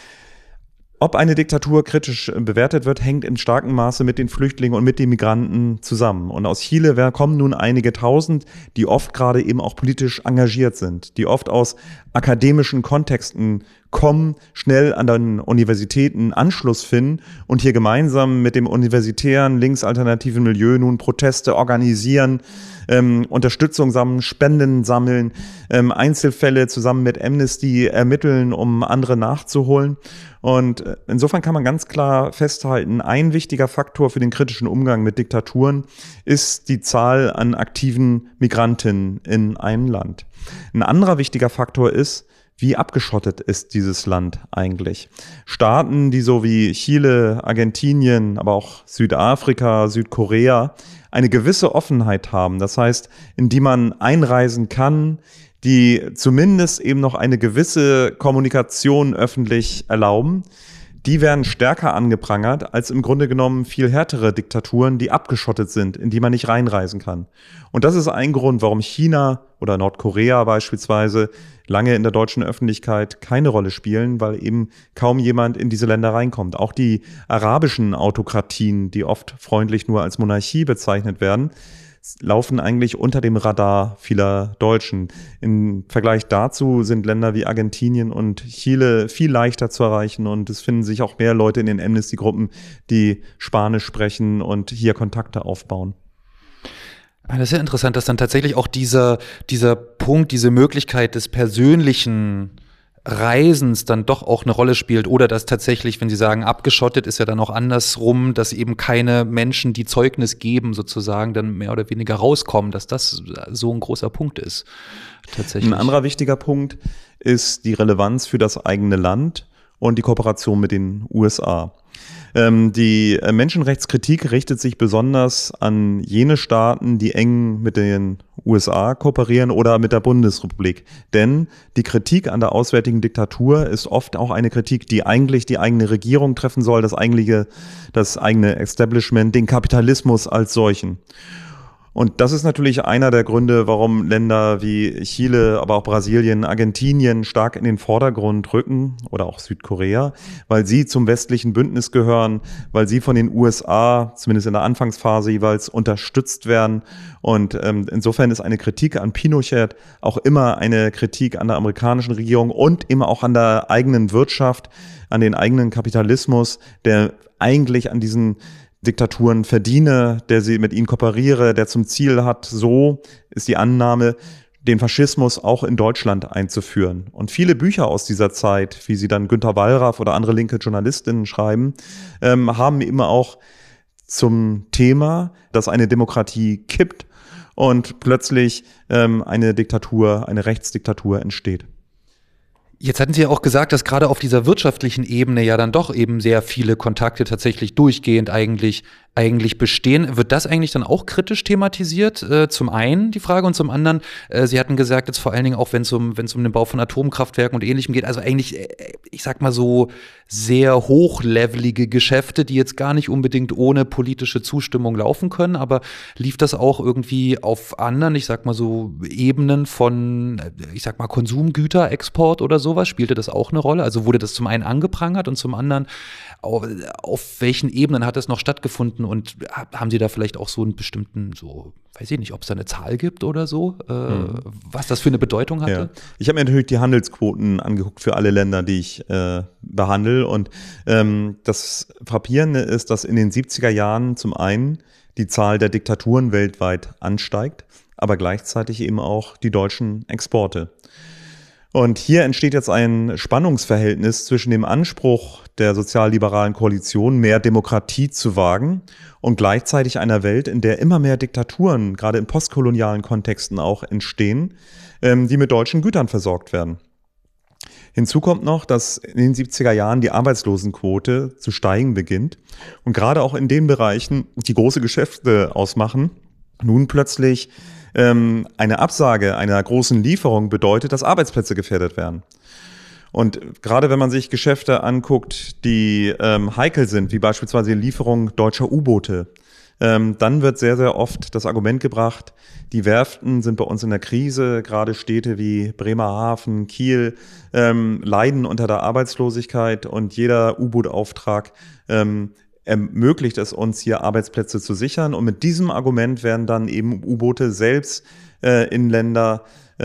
Ob eine Diktatur kritisch bewertet wird, hängt in starkem Maße mit den Flüchtlingen und mit den Migranten zusammen. Und aus Chile kommen nun einige Tausend, die oft gerade eben auch politisch engagiert sind, die oft aus akademischen Kontexten kommen, schnell an den Universitäten Anschluss finden und hier gemeinsam mit dem universitären linksalternativen Milieu nun Proteste organisieren, Unterstützung sammeln, Spenden sammeln, Einzelfälle zusammen mit Amnesty ermitteln, um andere nachzuholen. Und insofern kann man ganz klar festhalten, ein wichtiger Faktor für den kritischen Umgang mit Diktaturen ist die Zahl an aktiven Migrantinnen in einem Land. Ein anderer wichtiger Faktor ist, wie abgeschottet ist dieses Land eigentlich? Staaten, die so wie Chile, Argentinien, aber auch Südafrika, Südkorea eine gewisse Offenheit haben, das heißt, in die man einreisen kann, die zumindest eben noch eine gewisse Kommunikation öffentlich erlauben, die werden stärker angeprangert als im Grunde genommen viel härtere Diktaturen, die abgeschottet sind, in die man nicht reinreisen kann. Und das ist ein Grund, warum China oder Nordkorea beispielsweise lange in der deutschen Öffentlichkeit keine Rolle spielen, weil eben kaum jemand in diese Länder reinkommt. Auch die arabischen Autokratien, die oft freundlich nur als Monarchie bezeichnet werden, laufen eigentlich unter dem Radar vieler Deutschen. Im Vergleich dazu sind Länder wie Argentinien und Chile viel leichter zu erreichen und es finden sich auch mehr Leute in den Amnesty-Gruppen, die Spanisch sprechen und hier Kontakte aufbauen. Das ist ja interessant, dass dann tatsächlich auch dieser Punkt, diese Möglichkeit des persönlichen Reisens dann doch auch eine Rolle spielt oder dass tatsächlich, wenn Sie sagen, abgeschottet ist ja dann auch andersrum, dass eben keine Menschen, die Zeugnis geben, sozusagen dann mehr oder weniger rauskommen, dass das so ein großer Punkt ist. Tatsächlich. Ein anderer wichtiger Punkt ist die Relevanz für das eigene Land und die Kooperation mit den USA. Die Menschenrechtskritik richtet sich besonders an jene Staaten, die eng mit den USA kooperieren oder mit der Bundesrepublik. Denn die Kritik an der auswärtigen Diktatur ist oft auch eine Kritik, die eigentlich die eigene Regierung treffen soll, das eigene Establishment, den Kapitalismus als solchen. Und das ist natürlich einer der Gründe, warum Länder wie Chile, aber auch Brasilien, Argentinien stark in den Vordergrund rücken oder auch Südkorea, weil sie zum westlichen Bündnis gehören, weil sie von den USA, zumindest in der Anfangsphase jeweils, unterstützt werden. Und insofern ist eine Kritik an Pinochet auch immer eine Kritik an der amerikanischen Regierung und immer auch an der eigenen Wirtschaft, an den eigenen Kapitalismus, der eigentlich an diesen Diktaturen verdiene, der sie mit ihnen kooperiere, der zum Ziel hat, so ist die Annahme, den Faschismus auch in Deutschland einzuführen. Und viele Bücher aus dieser Zeit, wie sie dann Günter Wallraff oder andere linke Journalistinnen schreiben, haben immer auch zum Thema, dass eine Demokratie kippt und plötzlich eine Diktatur, eine Rechtsdiktatur entsteht. Jetzt hatten Sie ja auch gesagt, dass gerade auf dieser wirtschaftlichen Ebene ja dann doch eben sehr viele Kontakte tatsächlich durchgehend eigentlich bestehen. Wird das eigentlich dann auch kritisch thematisiert? Zum einen die Frage und zum anderen, Sie hatten gesagt, jetzt vor allen Dingen auch, wenn es um den Bau von Atomkraftwerken und Ähnlichem geht, also eigentlich, ich sag mal so, sehr hochlevelige Geschäfte, die jetzt gar nicht unbedingt ohne politische Zustimmung laufen können, aber lief das auch irgendwie auf anderen, ich sag mal so, Ebenen von, ich sag mal, Konsumgüterexport oder sowas? Spielte das auch eine Rolle? Also wurde das zum einen angeprangert und zum anderen, auf welchen Ebenen hat das noch stattgefunden und haben Sie da vielleicht auch so einen bestimmten, so, weiß ich nicht, ob es da eine Zahl gibt oder so, was das für eine Bedeutung hatte? Ja. Ich habe mir natürlich die Handelsquoten angeguckt für alle Länder, die ich behandle, und das Frappierende ist, dass in den 70er Jahren zum einen die Zahl der Diktaturen weltweit ansteigt, aber gleichzeitig eben auch die deutschen Exporte. Und hier entsteht jetzt ein Spannungsverhältnis zwischen dem Anspruch der sozialliberalen Koalition, mehr Demokratie zu wagen, und gleichzeitig einer Welt, in der immer mehr Diktaturen, gerade in postkolonialen Kontexten auch entstehen, die mit deutschen Gütern versorgt werden. Hinzu kommt noch, dass in den 70er Jahren die Arbeitslosenquote zu steigen beginnt und gerade auch in den Bereichen, die große Geschäfte ausmachen, nun plötzlich eine Absage einer großen Lieferung bedeutet, dass Arbeitsplätze gefährdet werden. Und gerade wenn man sich Geschäfte anguckt, die heikel sind, wie beispielsweise die Lieferung deutscher U-Boote, dann wird sehr, sehr oft das Argument gebracht, die Werften sind bei uns in der Krise, gerade Städte wie Bremerhaven, Kiel leiden unter der Arbeitslosigkeit, und jeder U-Boot-Auftrag ermöglicht es uns, hier Arbeitsplätze zu sichern. Und mit diesem Argument werden dann eben U-Boote selbst in Länder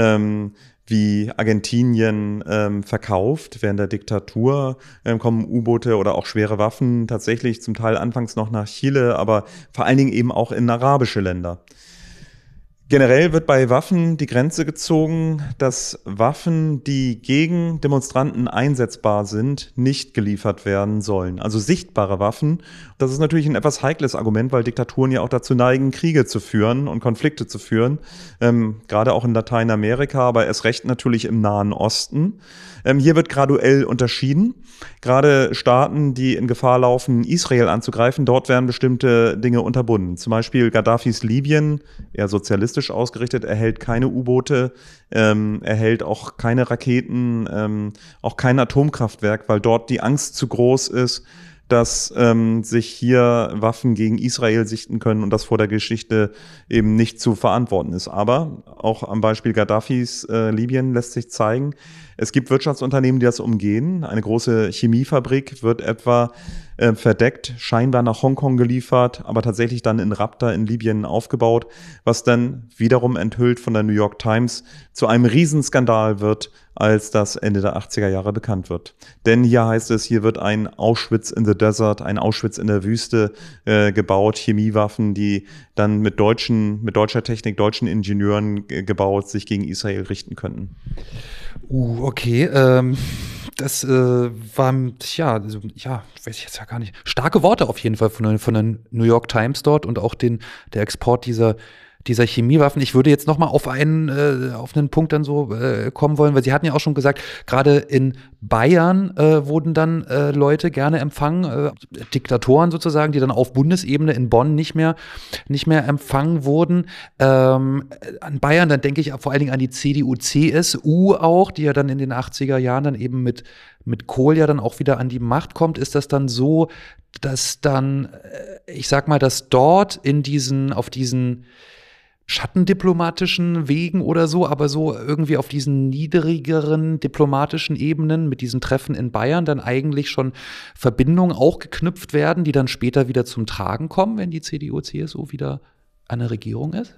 wie Argentinien verkauft. Während der Diktatur kommen U-Boote oder auch schwere Waffen tatsächlich zum Teil anfangs noch nach Chile, aber vor allen Dingen eben auch in arabische Länder. Generell wird bei Waffen die Grenze gezogen, dass Waffen, die gegen Demonstranten einsetzbar sind, nicht geliefert werden sollen. Also sichtbare Waffen. Das ist natürlich ein etwas heikles Argument, weil Diktaturen ja auch dazu neigen, Kriege zu führen und Konflikte zu führen. Gerade auch in Lateinamerika, aber erst recht natürlich im Nahen Osten. Hier wird graduell unterschieden. Gerade Staaten, die in Gefahr laufen, Israel anzugreifen, dort werden bestimmte Dinge unterbunden. Zum Beispiel Gaddafis Libyen, eher sozialistisch ausgerichtet, erhält keine U-Boote, erhält auch keine Raketen, auch kein Atomkraftwerk, weil dort die Angst zu groß ist, dass sich hier Waffen gegen Israel sichten können und das vor der Geschichte eben nicht zu verantworten ist. Aber auch am Beispiel Gaddafis Libyen lässt sich zeigen, es gibt Wirtschaftsunternehmen, die das umgehen. Eine große Chemiefabrik wird etwa verdeckt, scheinbar nach Hongkong geliefert, aber tatsächlich dann in Rabta in Libyen aufgebaut, was dann wiederum enthüllt von der New York Times zu einem Riesenskandal wird, als das Ende der 80er Jahre bekannt wird. Denn hier heißt es, hier wird ein Auschwitz in the Desert, ein Auschwitz in der Wüste gebaut, Chemiewaffen, die dann mit deutscher Technik, deutschen Ingenieuren gebaut, sich gegen Israel richten könnten. Okay, das war, weiß ich jetzt ja gar nicht. Starke Worte auf jeden Fall von der New York Times dort und auch der Export dieser Chemiewaffen. Ich würde jetzt noch mal auf einen Punkt dann so kommen wollen, weil Sie hatten ja auch schon gesagt, gerade in Bayern wurden dann Leute gerne empfangen, Diktatoren sozusagen, die dann auf Bundesebene in Bonn nicht mehr empfangen wurden. An Bayern, dann denke ich vor allen Dingen an die CDU, CSU auch, die ja dann in den 80er Jahren dann eben mit Kohl ja dann auch wieder an die Macht kommt. Ist das dann so, dass dann, ich sag mal, dass dort auf diesen schattendiplomatischen Wegen oder so, aber so irgendwie auf diesen niedrigeren diplomatischen Ebenen mit diesen Treffen in Bayern dann eigentlich schon Verbindungen auch geknüpft werden, die dann später wieder zum Tragen kommen, wenn die CDU, CSU wieder an der Regierung ist?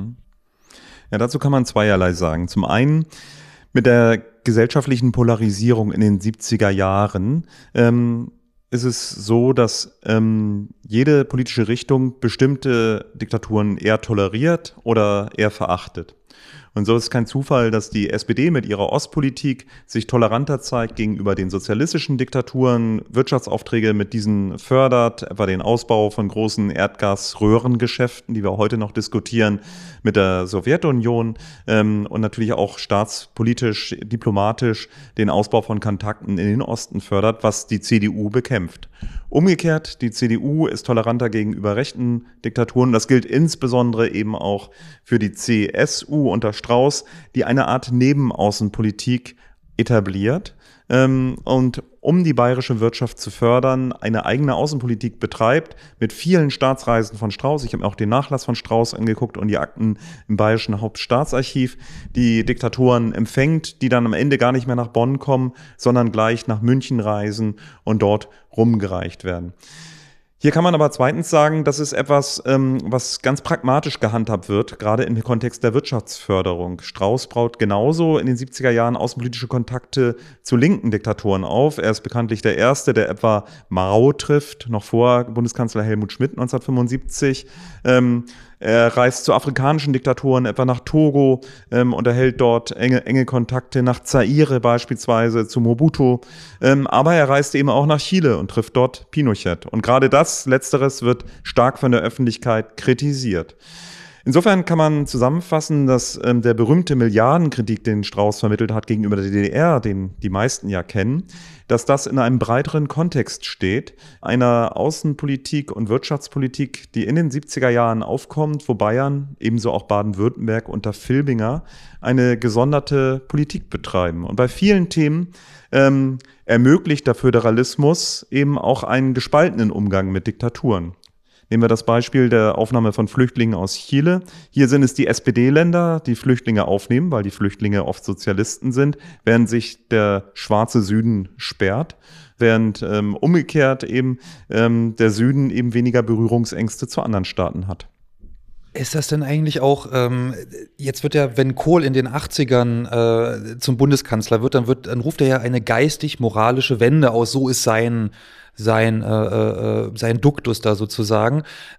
Ja, dazu kann man zweierlei sagen. Zum einen mit der gesellschaftlichen Polarisierung in den 70er Jahren ist es so, dass jede politische Richtung bestimmte Diktaturen eher toleriert oder eher verachtet. Und so ist es kein Zufall, dass die SPD mit ihrer Ostpolitik sich toleranter zeigt gegenüber den sozialistischen Diktaturen, Wirtschaftsaufträge mit diesen fördert, etwa den Ausbau von großen Erdgasröhrengeschäften, die wir heute noch diskutieren, mit der Sowjetunion und natürlich auch staatspolitisch, diplomatisch den Ausbau von Kontakten in den Osten fördert, was die CDU bekämpft. Umgekehrt, die CDU ist toleranter gegenüber rechten Diktaturen. Das gilt insbesondere eben auch für die CSU unter Strauß, die eine Art Nebenaußenpolitik etabliert und um die bayerische Wirtschaft zu fördern, eine eigene Außenpolitik betreibt mit vielen Staatsreisen von Strauß. Ich habe mir auch den Nachlass von Strauß angeguckt und die Akten im Bayerischen Hauptstaatsarchiv, die Diktatoren empfängt, die dann am Ende gar nicht mehr nach Bonn kommen, sondern gleich nach München reisen und dort rumgereicht werden. Hier kann man aber zweitens sagen, das ist etwas, was ganz pragmatisch gehandhabt wird, gerade im Kontext der Wirtschaftsförderung. Strauß baut genauso in den 70er Jahren außenpolitische Kontakte zu linken Diktatoren auf. Er ist bekanntlich der Erste, der etwa Mao trifft, noch vor Bundeskanzler Helmut Schmidt 1975. Er reist zu afrikanischen Diktatoren, etwa nach Togo, und erhält dort enge Kontakte nach Zaire beispielsweise, zu Mobutu. Aber er reist eben auch nach Chile und trifft dort Pinochet. Und gerade das, Letzteres, wird stark von der Öffentlichkeit kritisiert. Insofern kann man zusammenfassen, dass der berühmte Milliardenkredit, den Strauß vermittelt hat gegenüber der DDR, den die meisten ja kennen, dass das in einem breiteren Kontext steht, einer Außenpolitik und Wirtschaftspolitik, die in den 70er Jahren aufkommt, wo Bayern, ebenso auch Baden-Württemberg unter Filbinger, eine gesonderte Politik betreiben. Und bei vielen Themen ermöglicht der Föderalismus eben auch einen gespaltenen Umgang mit Diktaturen. Nehmen wir das Beispiel der Aufnahme von Flüchtlingen aus Chile. Hier sind es die SPD-Länder, die Flüchtlinge aufnehmen, weil die Flüchtlinge oft Sozialisten sind, während sich der schwarze Süden sperrt, während umgekehrt eben der Süden eben weniger Berührungsängste zu anderen Staaten hat. Ist das denn eigentlich auch, jetzt wird ja, wenn Kohl in den 80ern zum Bundeskanzler wird, dann ruft er ja eine geistig-moralische Wende aus, so ist sein Duktus da sozusagen.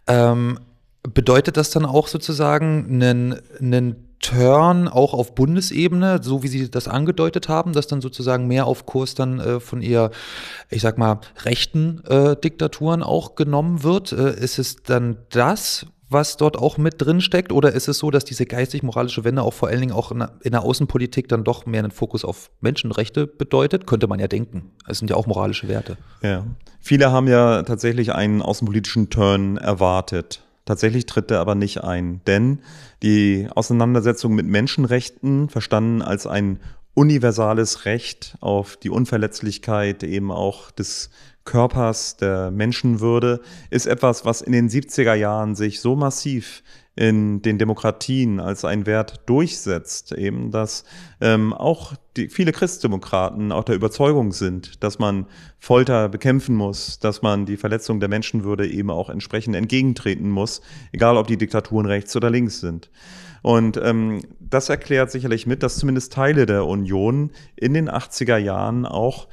Bedeutet das dann auch sozusagen einen Turn auch auf Bundesebene, so wie Sie das angedeutet haben, dass dann sozusagen mehr auf Kurs dann von eher, ich sag mal, rechten Diktaturen auch genommen wird? Ist es dann das, was dort auch mit drin steckt? Oder ist es so, dass diese geistig-moralische Wende auch vor allen Dingen auch in der Außenpolitik dann doch mehr einen Fokus auf Menschenrechte bedeutet? Könnte man ja denken. Es sind ja auch moralische Werte. Ja. Viele haben ja tatsächlich einen außenpolitischen Turn erwartet. Tatsächlich tritt er aber nicht ein, denn die Auseinandersetzung mit Menschenrechten, verstanden als ein universales Recht auf die Unverletzlichkeit eben auch des Körpers, der Menschenwürde, ist etwas, was in den 70er Jahren sich so massiv in den Demokratien als ein Wert durchsetzt, eben, dass auch viele Christdemokraten auch der Überzeugung sind, dass man Folter bekämpfen muss, dass man die Verletzung der Menschenwürde eben auch entsprechend entgegentreten muss, egal ob die Diktaturen rechts oder links sind. Und das erklärt sicherlich mit, dass zumindest Teile der Union in den 80er Jahren auch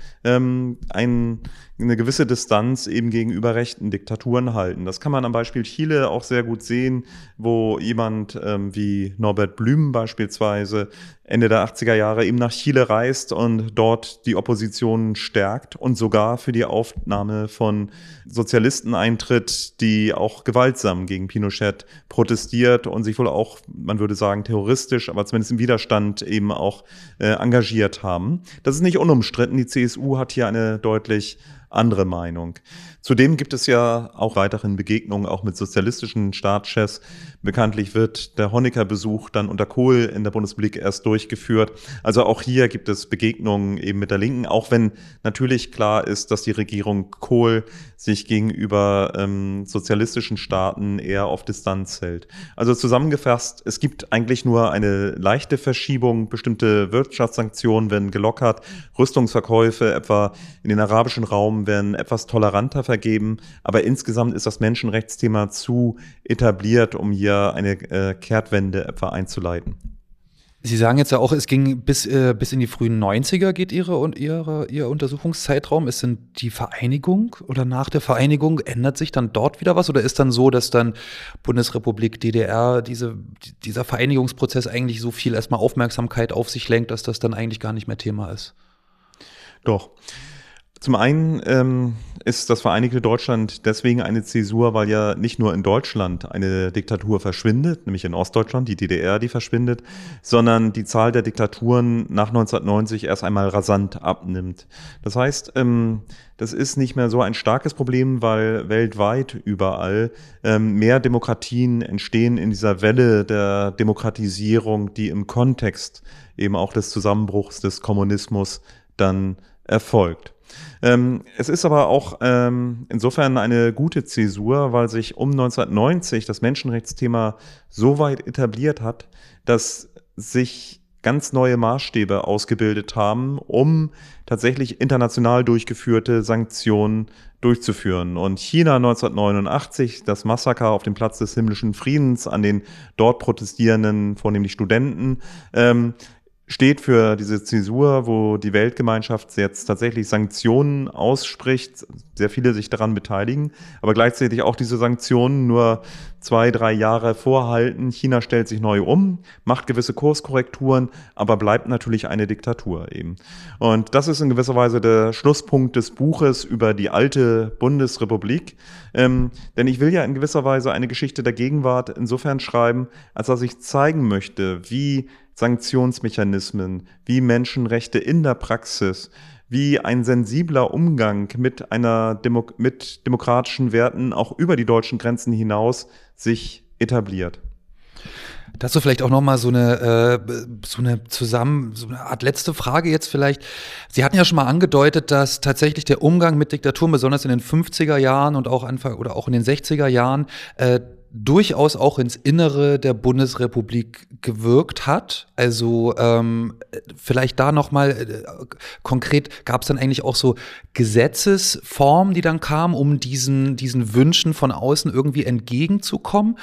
eine gewisse Distanz eben gegenüber rechten Diktaturen halten. Das kann man am Beispiel Chile auch sehr gut sehen, wo jemand wie Norbert Blüm beispielsweise Ende der 80er Jahre eben nach Chile reist und dort die Opposition stärkt und sogar für die Aufnahme von Sozialisten eintritt, die auch gewaltsam gegen Pinochet protestiert und sich wohl auch, man würde sagen, terroristisch, aber zumindest im Widerstand eben auch engagiert haben. Das ist nicht unumstritten. Die CSU hat hier eine deutlich andere Meinung. Zudem gibt es ja auch weiterhin Begegnungen auch mit sozialistischen Staatschefs. Bekanntlich wird der Honecker-Besuch dann unter Kohl in der Bundesrepublik erst durchgeführt. Also auch hier gibt es Begegnungen eben mit der Linken, auch wenn natürlich klar ist, dass die Regierung Kohl sich gegenüber sozialistischen Staaten eher auf Distanz hält. Also zusammengefasst, es gibt eigentlich nur eine leichte Verschiebung. Bestimmte Wirtschaftssanktionen werden gelockert. Rüstungsverkäufe etwa in den arabischen Raum werden etwas toleranter vergeben. Aber insgesamt ist das Menschenrechtsthema zu etabliert, um hier eine Kehrtwende etwa einzuleiten. Sie sagen jetzt ja auch, es ging bis in die frühen 90er geht Ihr Untersuchungszeitraum. Ist denn die Vereinigung oder nach der Vereinigung, ändert sich dann dort wieder was? Oder ist dann so, dass dann Bundesrepublik DDR, dieser Vereinigungsprozess eigentlich so viel erstmal Aufmerksamkeit auf sich lenkt, dass das dann eigentlich gar nicht mehr Thema ist? Doch. Zum einen ist das Vereinigte Deutschland deswegen eine Zäsur, weil ja nicht nur in Deutschland eine Diktatur verschwindet, nämlich in Ostdeutschland, die DDR, die verschwindet, sondern die Zahl der Diktaturen nach 1990 erst einmal rasant abnimmt. Das heißt, das ist nicht mehr so ein starkes Problem, weil weltweit überall mehr Demokratien entstehen in dieser Welle der Demokratisierung, die im Kontext eben auch des Zusammenbruchs des Kommunismus dann erfolgt. Es ist aber auch insofern eine gute Zäsur, weil sich um 1990 das Menschenrechtsthema so weit etabliert hat, dass sich ganz neue Maßstäbe ausgebildet haben, um tatsächlich international durchgeführte Sanktionen durchzuführen. Und China 1989, das Massaker auf dem Platz des himmlischen Friedens an den dort protestierenden, vornehmlich Studenten, steht für diese Zäsur, wo die Weltgemeinschaft jetzt tatsächlich Sanktionen ausspricht, sehr viele sich daran beteiligen, aber gleichzeitig auch diese Sanktionen nur 2-3 Jahre vorhalten. China stellt sich neu um, macht gewisse Kurskorrekturen, aber bleibt natürlich eine Diktatur eben. Und das ist in gewisser Weise der Schlusspunkt des Buches über die alte Bundesrepublik. Denn ich will ja in gewisser Weise eine Geschichte der Gegenwart insofern schreiben, als dass ich zeigen möchte, wie Sanktionsmechanismen, wie Menschenrechte in der Praxis, wie ein sensibler Umgang mit mit demokratischen Werten auch über die deutschen Grenzen hinaus sich etabliert. Dazu vielleicht auch nochmal so eine Art letzte Frage jetzt vielleicht. Sie hatten ja schon mal angedeutet, dass tatsächlich der Umgang mit Diktaturen, besonders in den 50er Jahren und auch auch in den 60er Jahren, durchaus auch ins Innere der Bundesrepublik gewirkt hat. Also vielleicht da nochmal konkret, gab es dann eigentlich auch so Gesetzesformen, die dann kamen, um diesen Wünschen von außen irgendwie entgegenzukommen,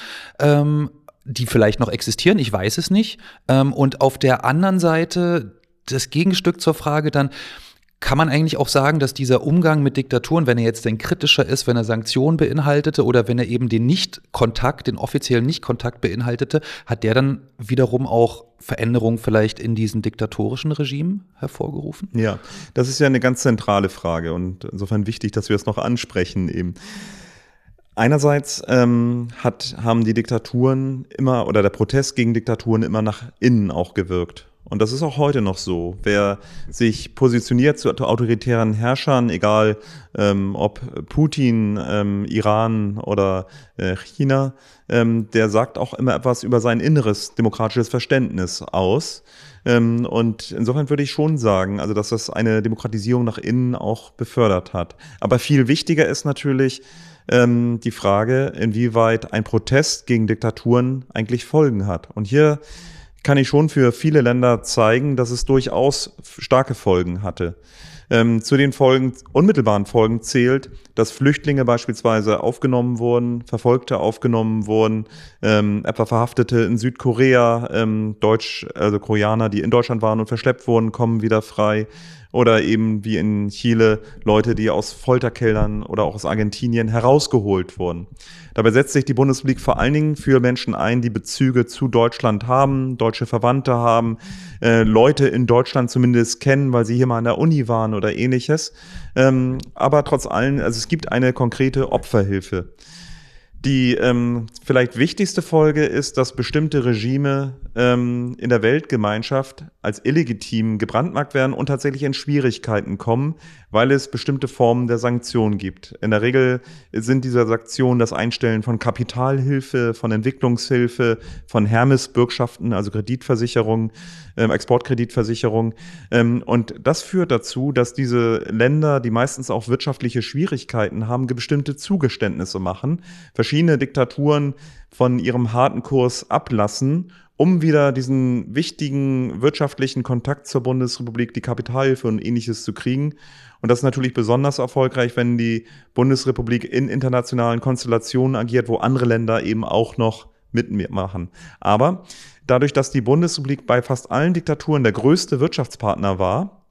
die vielleicht noch existieren, ich weiß es nicht. Und auf der anderen Seite das Gegenstück zur Frage dann, kann man eigentlich auch sagen, dass dieser Umgang mit Diktaturen, wenn er jetzt denn kritischer ist, wenn er Sanktionen beinhaltete oder wenn er eben den offiziellen Nichtkontakt beinhaltete, hat der dann wiederum auch Veränderungen vielleicht in diesen diktatorischen Regimen hervorgerufen? Ja, das ist ja eine ganz zentrale Frage und insofern wichtig, dass wir es noch ansprechen eben. Einerseits haben die Diktaturen immer oder der Protest gegen Diktaturen immer nach innen auch gewirkt. Und das ist auch heute noch so. Wer sich positioniert zu autoritären Herrschern, egal ob Putin, Iran oder China, der sagt auch immer etwas über sein inneres demokratisches Verständnis aus. Und insofern würde ich schon sagen, also dass das eine Demokratisierung nach innen auch befördert hat. Aber viel wichtiger ist natürlich die Frage, inwieweit ein Protest gegen Diktaturen eigentlich Folgen hat. Und hier kann ich schon für viele Länder zeigen, dass es durchaus starke Folgen hatte. Zu den unmittelbaren Folgen zählt, dass Flüchtlinge beispielsweise aufgenommen wurden, Verfolgte aufgenommen wurden, etwa Verhaftete in Südkorea, also Koreaner, die in Deutschland waren und verschleppt wurden, kommen wieder frei. Oder eben wie in Chile Leute, die aus Folterkellern oder auch aus Argentinien herausgeholt wurden. Dabei setzt sich die Bundesrepublik vor allen Dingen für Menschen ein, die Bezüge zu Deutschland haben, deutsche Verwandte haben, Leute in Deutschland zumindest kennen, weil sie hier mal an der Uni waren oder ähnliches. Aber trotz allem, also es gibt eine konkrete Opferhilfe. Die vielleicht wichtigste Folge ist, dass bestimmte Regime in der Weltgemeinschaft als illegitim gebrandmarkt werden und tatsächlich in Schwierigkeiten kommen, weil es bestimmte Formen der Sanktionen gibt. In der Regel sind diese Sanktionen das Einstellen von Kapitalhilfe, von Entwicklungshilfe, von Hermes-Bürgschaften, also Kreditversicherungen, Exportkreditversicherung. Und das führt dazu, dass diese Länder, die meistens auch wirtschaftliche Schwierigkeiten haben, bestimmte Zugeständnisse machen, verschiedene Diktaturen von ihrem harten Kurs ablassen, um wieder diesen wichtigen wirtschaftlichen Kontakt zur Bundesrepublik, die Kapitalhilfe und Ähnliches zu kriegen. Und das ist natürlich besonders erfolgreich, wenn die Bundesrepublik in internationalen Konstellationen agiert, wo andere Länder eben auch noch mitmachen. Aber dadurch, dass die Bundesrepublik bei fast allen Diktaturen der größte Wirtschaftspartner war,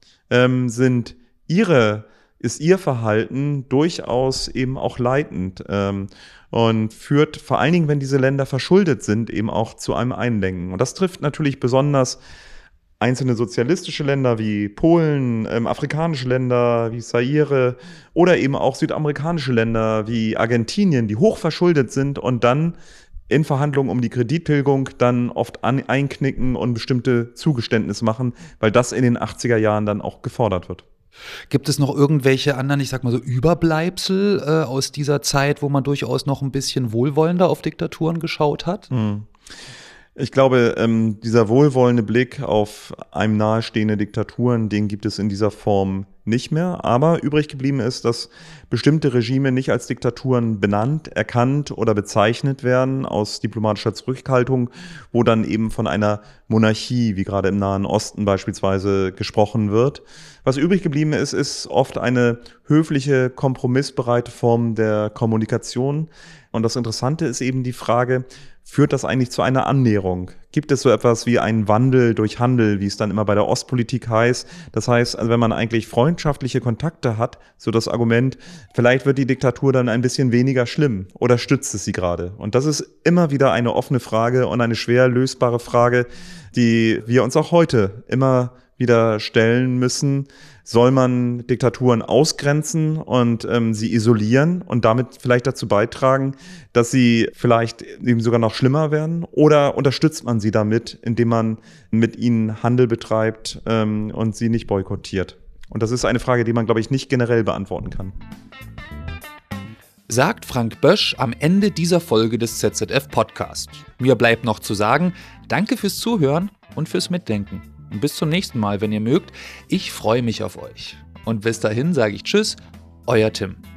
ist ihr Verhalten durchaus eben auch leitend und führt vor allen Dingen, wenn diese Länder verschuldet sind, eben auch zu einem Einlenken. Und das trifft natürlich besonders einzelne sozialistische Länder wie Polen, afrikanische Länder wie Zaire oder eben auch südamerikanische Länder wie Argentinien, die hoch verschuldet sind und dann in Verhandlungen um die Kredittilgung dann oft einknicken und bestimmte Zugeständnisse machen, weil das in den 80er Jahren dann auch gefordert wird. Gibt es noch irgendwelche anderen, ich sag mal so Überbleibsel aus dieser Zeit, wo man durchaus noch ein bisschen wohlwollender auf Diktaturen geschaut hat? Ich glaube, dieser wohlwollende Blick auf einem nahestehende Diktaturen, den gibt es in dieser Form nicht mehr. Aber übrig geblieben ist, dass bestimmte Regime nicht als Diktaturen benannt, erkannt oder bezeichnet werden aus diplomatischer Zurückhaltung, wo dann eben von einer Monarchie, wie gerade im Nahen Osten beispielsweise, gesprochen wird. Was übrig geblieben ist, ist oft eine höfliche, kompromissbereite Form der Kommunikation. Und das Interessante ist eben die Frage, führt das eigentlich zu einer Annäherung? Gibt es so etwas wie einen Wandel durch Handel, wie es dann immer bei der Ostpolitik heißt? Das heißt, also wenn man eigentlich freundschaftliche Kontakte hat, so das Argument, vielleicht wird die Diktatur dann ein bisschen weniger schlimm oder stützt es sie gerade? Und das ist immer wieder eine offene Frage und eine schwer lösbare Frage, die wir uns auch heute immer wieder stellen müssen. Soll man Diktaturen ausgrenzen und sie isolieren und damit vielleicht dazu beitragen, dass sie vielleicht eben sogar noch schlimmer werden? Oder unterstützt man sie damit, indem man mit ihnen Handel betreibt und sie nicht boykottiert? Und das ist eine Frage, die man, glaube ich, nicht generell beantworten kann. Sagt Frank Bösch am Ende dieser Folge des ZZF-Podcasts. Mir bleibt noch zu sagen, danke fürs Zuhören und fürs Mitdenken. Und bis zum nächsten Mal, wenn ihr mögt. Ich freue mich auf euch. Und bis dahin sage ich Tschüss, euer Tim.